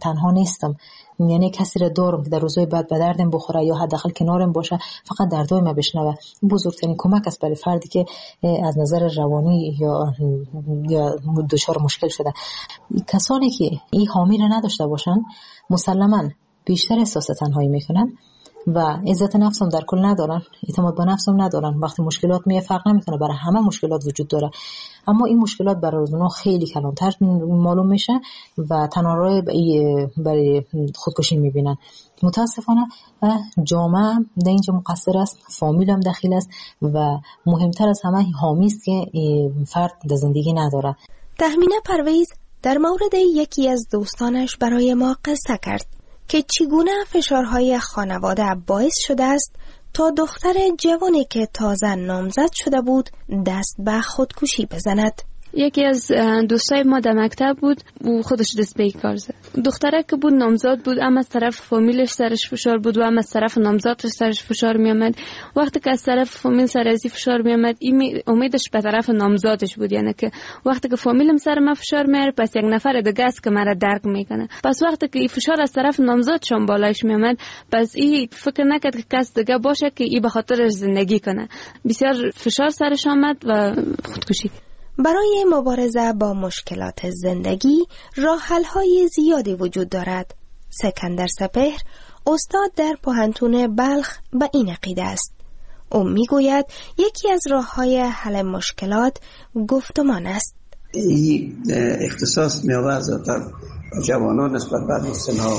تنها نیستم، یعنی کسی را دارم که در روزهای بعد به دردم بخوره یا حداقل کنارم باشه، فقط دردای من بشنوه. بزرگترین کمک است برای فردی که از نظر روانی یا دچار مشکل شده. کسانی که این حامی را نداشته باشن مسلماً بیشتر احساس تنهایی میکنن و عزت نفسم در کل ندارن، اعتماد به نفسم ندارن. وقتی مشکلات میاد فرق نمیکنه، برای همه مشکلات وجود داره، اما این مشکلات برای اونا خیلی کلانتر معلوم میشه و تنها راه برای خودکشی میبینن. متاسفانه جامعه در اینجا مقصر است، فامیل هم دخیل است و مهمتر از همه حامی است که فرد در زندگی نداره. تهمینه پرویز در مورد یکی از دوستانش برای ما قصه کرد که چگونه فشارهای خانواده باعث شده است تا دختر جوانی که تازه نامزد شده بود دست به خودکشی بزند. یکی از دوستای ما در مکتب بود و خودش دست به کار زد. دختره که بود نامزد بود، اما از طرف فامیلش سرش فشار بود و اما از طرف نامزدش سرش فشار می آمد. وقتی که از طرف فامیل سر ازی فشار می آمد، این امیدش به طرف نامزدش بود، یعنی که وقتی که فامیلم سر من فشار میاره پس یک نفر دیگه است که مرا درک میکنه. پس وقتی که این فشار از طرف نامزدشون بالایش می آمد، پس این فکر نکرد که کس دیگه باشه که این به خاطرش زندگی کنه. بسیار فشار سرش آمد و خودکشی. برای مبارزه با مشکلات زندگی راه‌حل‌های زیادی وجود دارد. سکندر سپهر استاد در پوهنتون بلخ به این عقیده است. او میگوید یکی از راه‌های حل مشکلات گفتمان است. این اختصاص می‌آورد در جوانان نسبت به مسن‌ها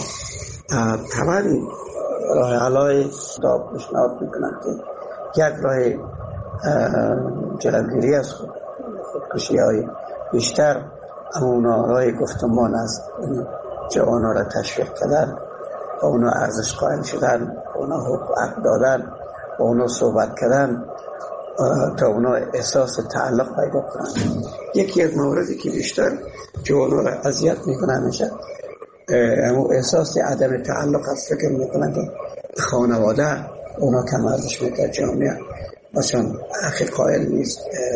تمام راه‌حل‌های را پیشنهاد می‌کنند که یک راه جلوگیری از خودکشی‌های بیشتر اونا راه گفتمان است. جوانان را تشویق کردن، با اونا ارزش قائل شدن، اونا حق دادن، با اونا صحبت کردن تا اونا احساس تعلق پیدا کنند. یکی از مواردی که بیشتر جوانان را اذیت میکنن میشه همون احساس عدم تعلق است. فکر میکنن که خانواده اونا کم ارزش میکنه، جامعه مثلا حق قائل نیست،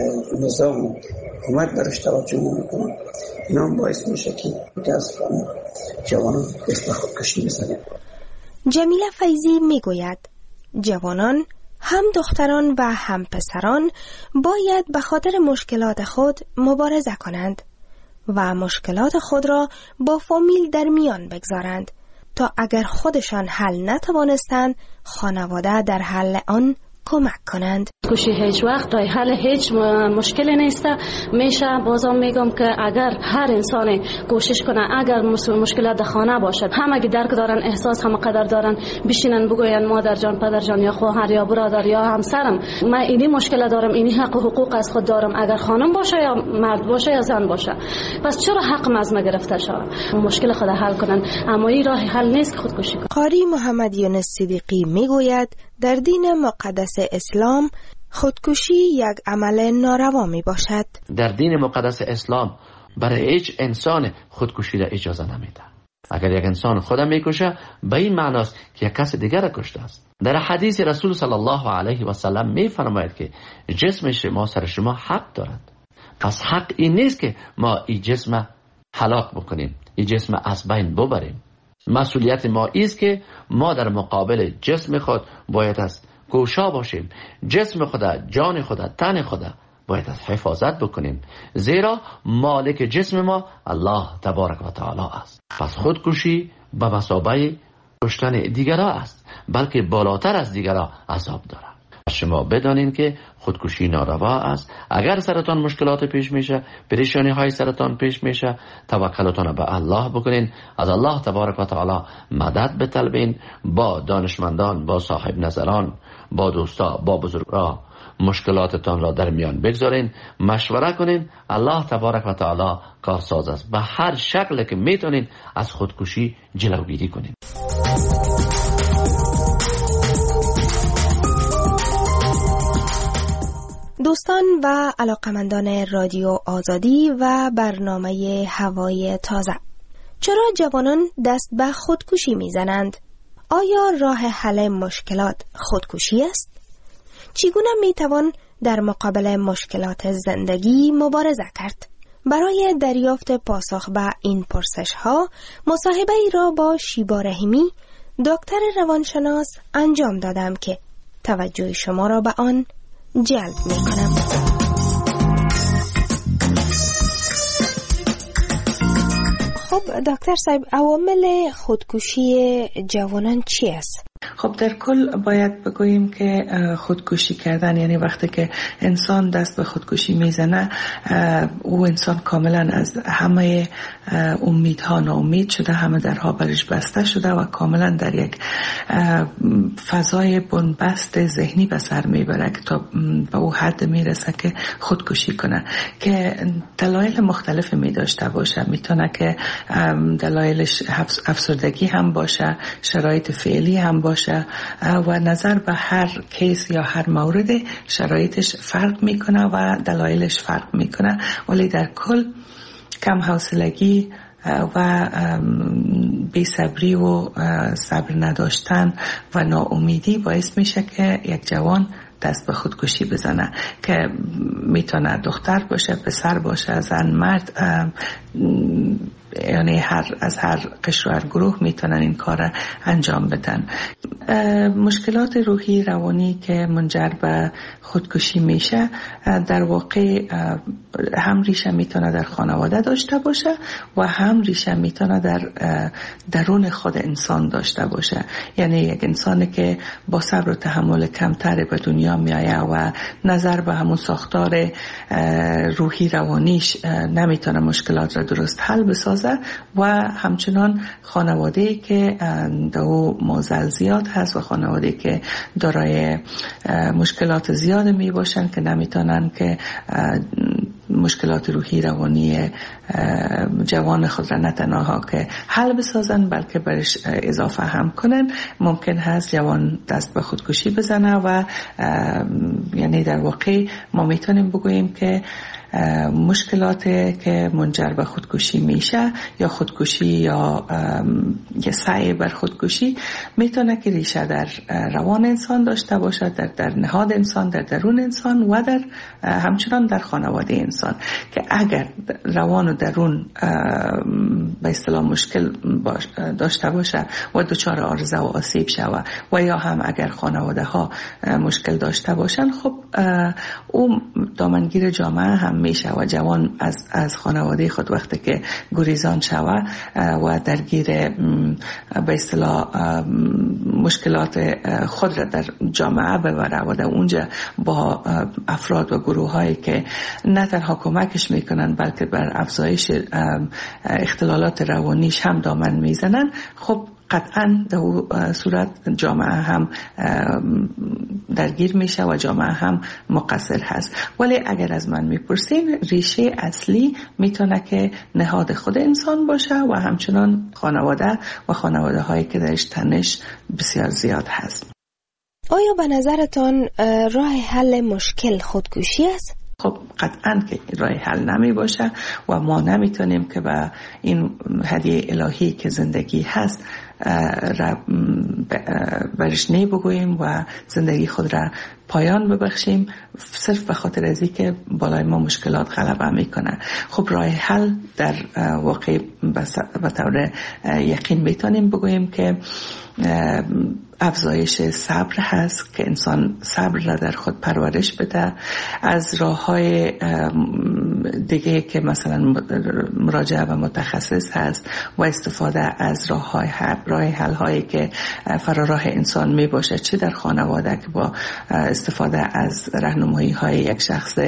نظام حکومت برش توجه نمیکنه. اینا باعث میشه که متاسفانه جوانان دست به خودکشی بزنن. جمیله فیضی میگوید جوانان، هم دختران و هم پسران باید به خاطر مشکلات خود مبارزه کنند و مشکلات خود را با فامیل در میان بگذارند تا اگر خودشان حل نتوانستند خانواده در حل آن کمک کنند. خودکشی هیچ وقت راه حل هیچ مشکلی نیست. میشه بازم میگم که اگر هر انسان کوشش کنه، اگر مشکلات در خانه باشد، همه که درک دارن، احساس هم قدر دارن، بشینن بگوین مادر جان، پدر جان یا خواهر یا برادر یا همسرم من اینی مشکل دارم، اینی حق و حقوق از خود دارم، اگر خانم باشه یا مرد باشه یا زن باشه، پس چرا حقم از ما گرفته شود؟ مشکل خود حل کنن، اما این راه حل نیست که خودکشی کنن. قاری محمد یونس صدیقی میگوید در دین مقدس اسلام خودکشی یک عمل ناروا می باشد. در دین مقدس اسلام برای هیچ انسان خودکشی را اجازه نمیده. اگر یک انسان خودم میکشه به این معناست که یک کس دیگر را کشته است. در حدیث رسول صلی الله علیه و سلم میفرماید که جسم شما سر شما حق دارد. پس حق این نیست که ما این جسم هلاک بکنیم، این جسم از بین ببریم. مسئولیت ما است که ما در مقابل جسم خود باید است کوشا باشیم. جسم خدا، جان خدا، تن خدا باید از حفاظت بکنیم، زیرا مالک جسم ما الله تبارک و تعالی است. پس خودکشی به مثابه کشتن دیگرها است، بلکه بالاتر از دیگرها عذاب دارد. شما بدانید که خودکشی ناروا است. اگر سرتان مشکلات پیش میشه، پریشانی های سرتان پیش میشه، توکلتان به الله بکنین، از الله تبارک و تعالی مدد بطلبین، با دانشمندان، با صاحب نظران، با دوستا، با بزرگان مشکلاتتان را در میان بگذارین، مشوره کنین. الله تبارک و تعالی کارساز است. به هر شکل که میتونین از خودکشی جلوگیری کنین. دوستان و علاقمندان رادیو آزادی و برنامه هوای تازه، چرا جوانان دست به خودکشی میزنند؟ آیا راه حل مشکلات خودکشی است؟ چگونه میتوان در مقابل مشکلات زندگی مبارزه کرد؟ برای دریافت پاسخ به این پرسش ها مصاحبه ای را با شیبا رحیمی دکتر روانشناس انجام دادم که توجه شما را به آن جلب می کنم. خب دکتر صاحب، عوامل خودکشی جوانان چی است؟ خب در کل باید بگوییم که خودکشی کردن یعنی وقتی که انسان دست به خودکشی میزنه او انسان کاملا از همه امیدها ناامید شده، همه درها برش بسته شده و کاملا در یک فضای بنبست ذهنی به سر میبره که تا به او حد میرسه که خودکشی کنه که دلایل مختلفی می داشته باشه. میتونه که دلایلش افسردگی هم باشه، شرایط فعلی هم باشه و نظر به هر کیس یا هر مورد شرایطش فرق میکنه و دلایلش فرق میکنه، ولی در کل کم حوصلگی و بی‌صبری و صبر نداشتن و ناامیدی باعث میشه که یک جوان دست به خودکشی بزنه که میتونه دختر باشه، پسر باشه، زن، مرد، یعنی از هر قشر و هر گروه میتونن این کار انجام بدن. مشکلات روحی روانی که منجر به خودکشی میشه در واقع هم ریشه میتونه در خانواده داشته باشه و هم ریشه میتونه در درون خود انسان داشته باشه. یعنی یک انسانی که با صبر و تحمل کمتر به دنیا میایه و نظر به همون ساختار روحی روانیش نمیتونه مشکلات را درست حل بسازه و همچنان خانواده‌ای که دو معضل زیاد هست و خانواده‌ای که دارای مشکلات زیاد می باشن که نمیتونن که مشکلات روحی روانی جوان خود را نه تنها که حل بسازن بلکه برش اضافه هم کنن، ممکن هست جوان دست به خودکشی بزنه و یعنی در واقع ما میتونیم بگوییم که مشکلات که منجر به خودکشی میشه یا خودکشی یا سعی بر خودکشی میتونه که ریشه در روان انسان داشته باشه، در نهاد انسان، در درون انسان و در همچنان در خانواده انسان که اگر روان و درون به اصطلاح مشکل داشته باشه و دچار عارضه و آسیب شوه و یا هم اگر خانواده ها مشکل داشته باشن، خب او دامنگیر جامعه هم میشه و جوان از خانواده خود وقتی که گریزان شوه و درگیر به اصطلاح مشکلات خود را در جامعه ببره و در اونجا با افراد و گروه هایی که نه تنها کمکش میکنن بلکه بر افزایش اختلالات روانیش هم دامن میزنن، خب قطعا در صورت جامعه هم درگیر میشه و جامعه هم مقصر هست. ولی اگر از من میپرسین ریشه اصلی میتونه که نهاد خود انسان باشه و همچنان خانواده و خانواده هایی که درش تنش بسیار زیاد هست. آیا به نظرتان راه حل مشکل خودکشی است؟ خب قطعا که راه حل نمی باشه و ما نمیتونیم که به این هدیه الهی که زندگی هست برش نی بگوییم و زندگی خود را پایان ببخشیم صرف به خاطر ازی که بالای ما مشکلات غلبه میکنه. خب راه حل در واقع به طور یقین میتونیم بگوییم که افزایش صبر هست که انسان صبر را در خود پرورش بده، از راه‌های دیگه که مثلا مراجعه به متخصص هست و استفاده از راه حل هایی که فراراه انسان می باشه، چه در خانواده که با استفاده از راهنمایی های یک شخص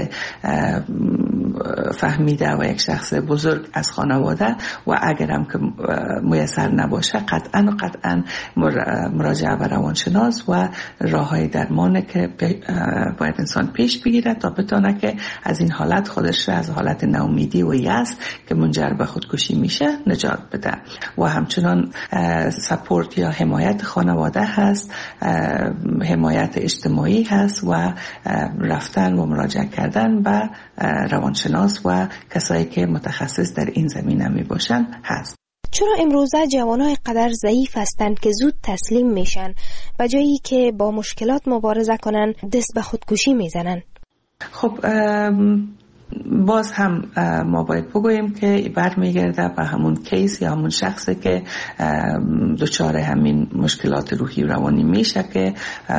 فهمیده و یک شخص بزرگ از خانواده و اگرم که میسر نباشه قطعا مراجعه به روانشناس و راههای درمانه که باید انسان پیش بگیره تا بتونه که از این حالت خودش از حالت ناامیدی و یأس که منجر به خودکشی میشه نجات بده. و همچنان سپورت یا حمایت خانواده هست، حمایت اجتماعی هست و رفتن و مراجعه کردن به روانشناس و کسایی که متخصص در این زمینه می باشن هست. چرا امروزه جوانای قدر ضعیف هستند که زود تسلیم میشن به جایی که با مشکلات مبارزه کنن دست به خودکشی میزنن؟ خب باز هم ما باید بگوییم که برمیگرده به همون کیس یا همون شخصی که دچار همین مشکلات روحی روانی میشه که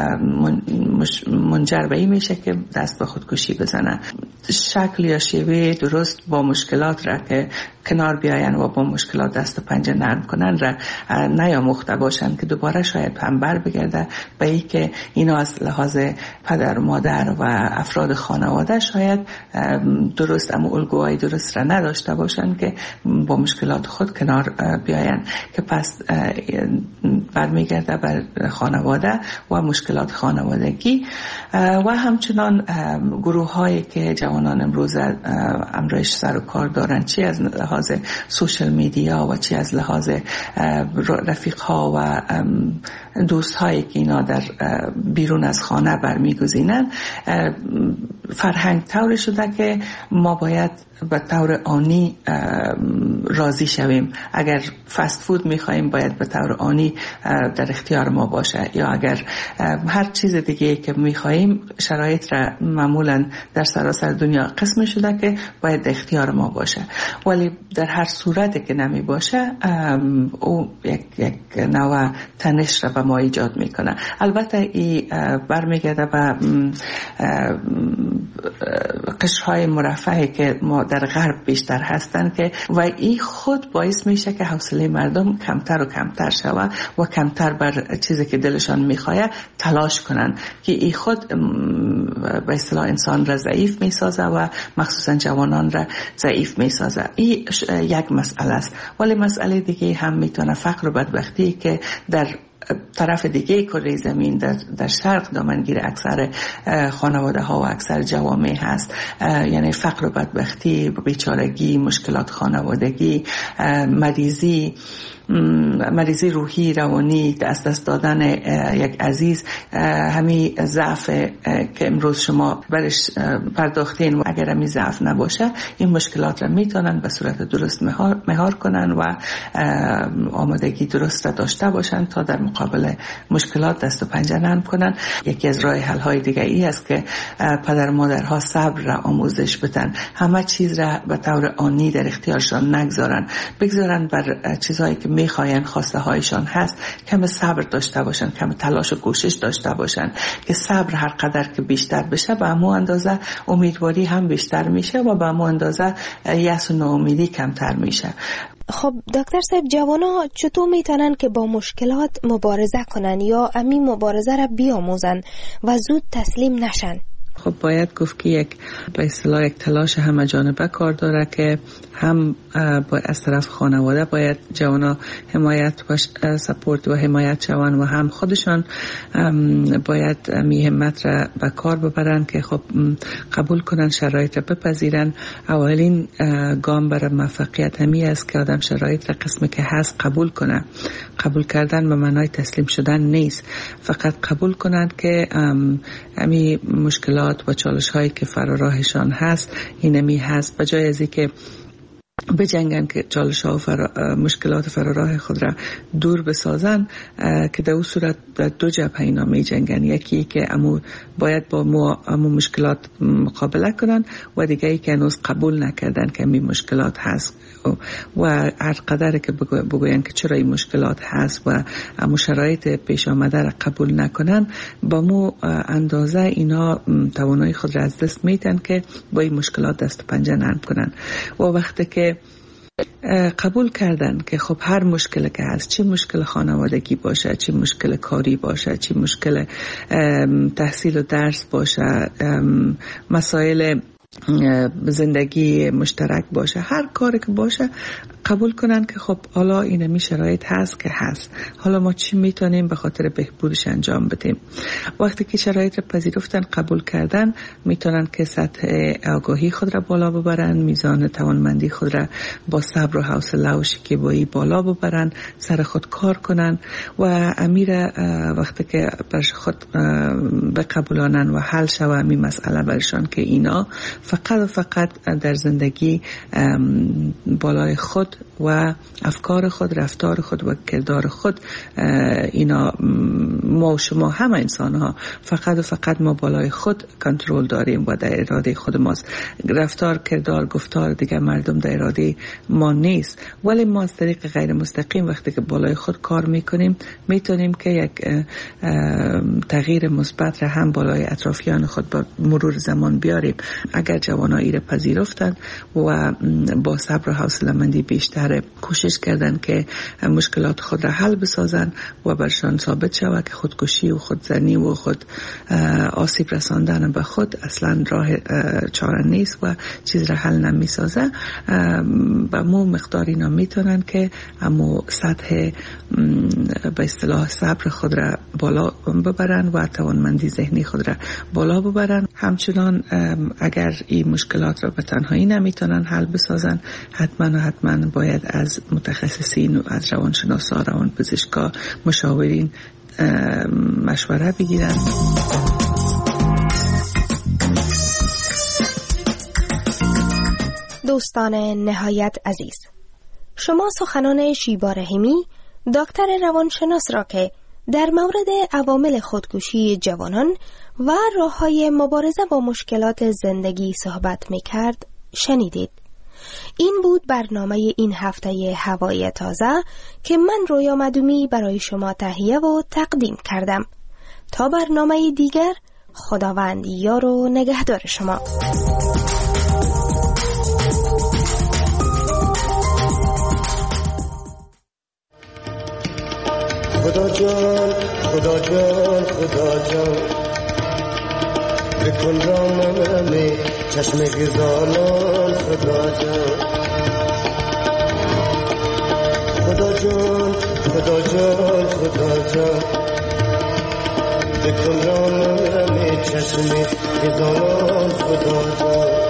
منجر به این میشه که دست به خودکشی بزنه. شکل یا شیوه درست با مشکلات را که کنار بیاین و با مشکلات دست و پنجه نرم کنن را نیاموخته باشن که دوباره شاید هم بر بگرده به این که اینا از لحاظ پدر و مادر و افراد خانواده شاید درست اما الگوهای درست را نداشته باشن که با مشکلات خود کنار بیاین، که پس برمیگرده بر خانواده و مشکلات خانوادگی. و همچنان گروه هایی که جوانان امروز امرش سر و کار دارن، چی از لحاظ سوشل میدیا و چی از لحاظ رفیق ها و دوست هایی که اینا در بیرون از خانه برمیگزینن، فرهنگ طور شده که ما باید به طور آنی راضی شویم. اگر فست فود میخواییم باید به طور آنی در اختیار ما باشه، یا اگر هر چیز دیگه که میخواییم شرایط را معمولا در سراسر دنیا قسم شده که باید در اختیار ما باشه، ولی در هر صورتی که نمی باشه او یک نوع تنش را به ما ایجاد میکنه. البته این برمیگرده به قشرهای مرفهی که ما در غرب بیشتر هستن که و این خود باعث میشه که حوصله مردم کمتر و کمتر شود و کمتر بر چیزی که دلشان میخواه تلاش کنن، که این خود به اصطلاح انسان را ضعیف میسازه و مخصوصا جوانان را ضعیف میسازه. این یک مسئله است، ولی مسئله دیگه هم میتونه فقر و بدبختی که در طرف دیگه کره زمین در شرق دامنگیر اکثر خانواده ها و اکثر جوامع هست، یعنی فقر و بدبختی، بیچارگی، مشکلات خانوادگی، مریضی روحی روانی، دست دادن یک عزیز، همین ضعف که امروز شما برش پرداختین و اگر همین ضعف نباشه این مشکلات را میتونن به صورت درست مهار کنن و آمادگی درست را داشته باشن تا در مقابل مشکلات دست و پنجه نرم کنن. یکی از راه حل های دیگه ای است که پدر مادرها صبر را آموزش بدن، همه چیز را به طور آنی در اختیارشان نگذارن، بگذارن بر چیزهایی که میخواین، خواسته هایشان هست، کم صبر داشته باشن، کم تلاش و کوشش داشته باشن که صبر هر قدر که بیشتر بشه به همون اندازه امیدواری هم بیشتر میشه و به همون اندازه یأس و ناامیدی کمتر میشه. خب دکتر صاحب، جوانا چطور میتونن که با مشکلات مبارزه کنن یا امی مبارزه را بیاموزن و زود تسلیم نشن؟ خب باید گفت که به اصطلاح یک تلاش همه جانبه کار داره که هم از طرف خانواده باید جوانا حمایت و سپورت و حمایت شوند و هم خودشان باید می همت را به کار ببرن که خب قبول کنن، شرایط را بپذیرن. اولین گام برای موفقیت همی است که آدم شرایط را قسمی که هست قبول کنه. قبول کردن به معنای تسلیم شدن نیست، فقط قبول کنند که همی مشکلات و چالش هایی که فراراهشان هست اینمی هست، بجای از اینکه بجنگن که چالش ها و مشکلات فراراه خود را دور بسازن، که در اون صورت دو جبهه اینا می جنگن، یکی که باید با امو مشکلات مقابله کنن و دیگه ای که هنوز قبول نکردن که این مشکلات هست و هر قدر که بگوین که چرا این مشکلات هست و امو شرایط پیش آمده را قبول نکنن، با مو اندازه اینا توانایی خود را از دست میتن که با این مشکلات دست و پنجه نرم کنن. و وقتی که قبول کردن که خب هر مشکل که هست، چی مشکل خانوادگی باشه، چی مشکل کاری باشه، چی مشکل تحصیل و درس باشه، مسائل زندگی مشترک باشه، هر کاری که باشه قبول کنن که خب حالا اینمی شرایط هست که هست، حالا ما چی میتونیم به خاطر بهبودش انجام بدیم. وقتی که شرایط را پذیرفتن، قبول کردن، میتونن که سطح آگاهی خود را بالا ببرن، میزان توانمندی خود را با صبر و حوصله و شکیبایی بالا ببرن، سر خود کار کنن و امیر وقتی که بر خود بقبولانن و حل شود می مسئله برشان که اینا فقط و فقط در زندگی بالای خود و افکار خود، رفتار خود و کردار خود، اینا ما و شما همه انسان ها فقط و فقط ما بالای خود کنترل داریم و در اراده خود ماست. رفتار، کردار، گفتار دیگه مردم در اراده ما نیست، ولی ما از طریق غیر مستقیم وقتی که بالای خود کار میکنیم میتونیم که یک تغییر مثبت را هم بالای اطرافیان خود با مرور زمان بیاریم. اگر جوانان ایره پذیرفتن و با صبر و حوصله‌مندی بیشتر کوشش کردن که مشکلات خود را حل بسازن و برشان ثابت شود که خودکشی و خودزنی و خود آسیب رساندن به خود اصلا راه چاره نیست و چیز را حل نمی سازه، با مو مقدار اینا میتونن که امو سطح به اصطلاح صبر خود را بالا ببرن و توانمندی ذهنی خود را بالا ببرن. همچنان اگر این مشکلات را به تنهایی نمیتونن حل بسازن، حتما باید از متخصصین و از روانشناسا، روانپزشکا، مشاورین مشوره بگیرن. دوستان نهایت عزیز، شما سخنان شیبا رحیمی، دکتر روانشناس را که در مورد عوامل خودکشی جوانان و راه‌های مبارزه با مشکلات زندگی صحبت می‌کرد شنیدید. این بود برنامه این هفته هوای تازه که من رویا مدومی برای شما تهیه و تقدیم کردم. تا برنامه دیگر، خداوند یار و نگهدار شما. خدا جان خدا جان خدا جان بکن رامم چشم گردانان خدا جان خدا جان خدا جان خدا جان بکن رامم چشم گردانان خدا جان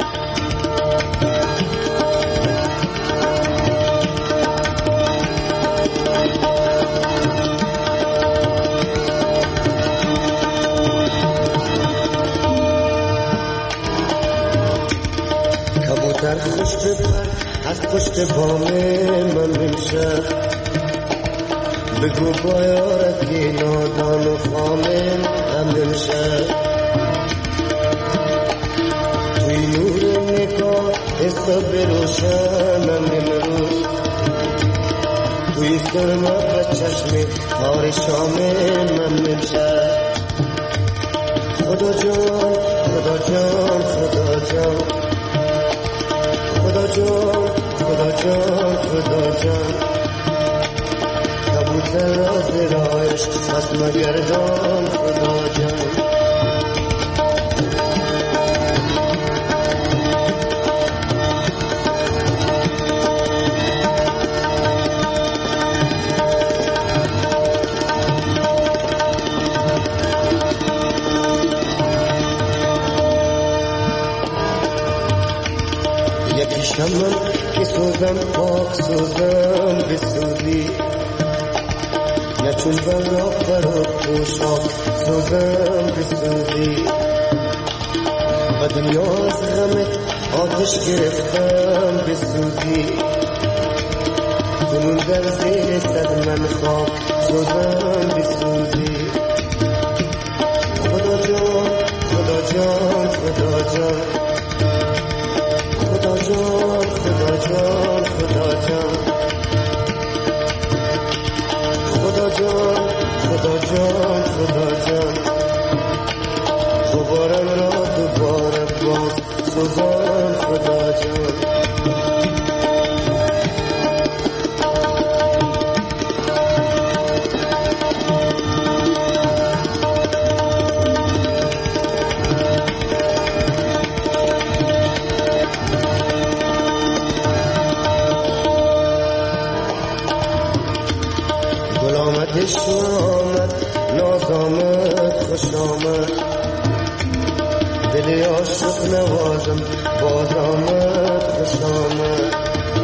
در خشت پر از پشت بام من میشه، بگو بایارت که نادان و خامن هم نمیشه. توی نور نگاه حساب روشن هم نمیروز، توی سرما و چشم تار شامن من نمیشه. خدا جان خدا جان خدا جان خدا جان خدا جان خدا جان کبوتر را زرایش پس مگردان خدا جان شمم که سوزم پاک سوزم بسوزی، نه چون براق براق پوشاک سوزم بسوزی. و دنیا از غمت آتش گرفتم بسوزی، کنون در زیر صد من خاک سوزم بسوزی. خدا جان خدا جان خدا جان خدا جان خدا جان خدا جان خدا جان خدا جان خدا جان دوباره را دوباره باز سوزان خدا جان. غلامتش آمد ناز آمد خوش آمد، دل عاشق نوازم باز آمد خوش آمد.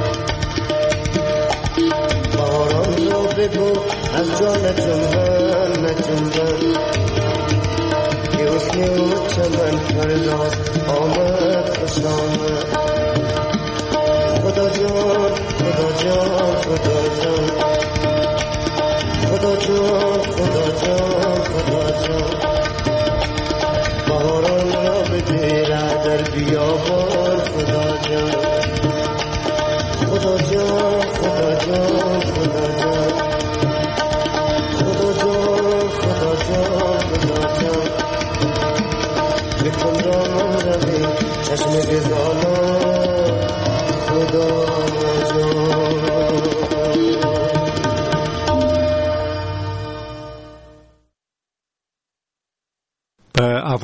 بهاران را بگو از جا نجنبن نجنبن، که حسن او چمن فرداست آمد خوش آمد. خدا جان خدا جان خدا جان خدا جان خدا جان خدا جان بهاران را بگیره در بیابان خدا جان خدا جان خدا جان خدا جان خدا جان خدا جان خدا جان بکن را من روی چشم بزانا خدا جان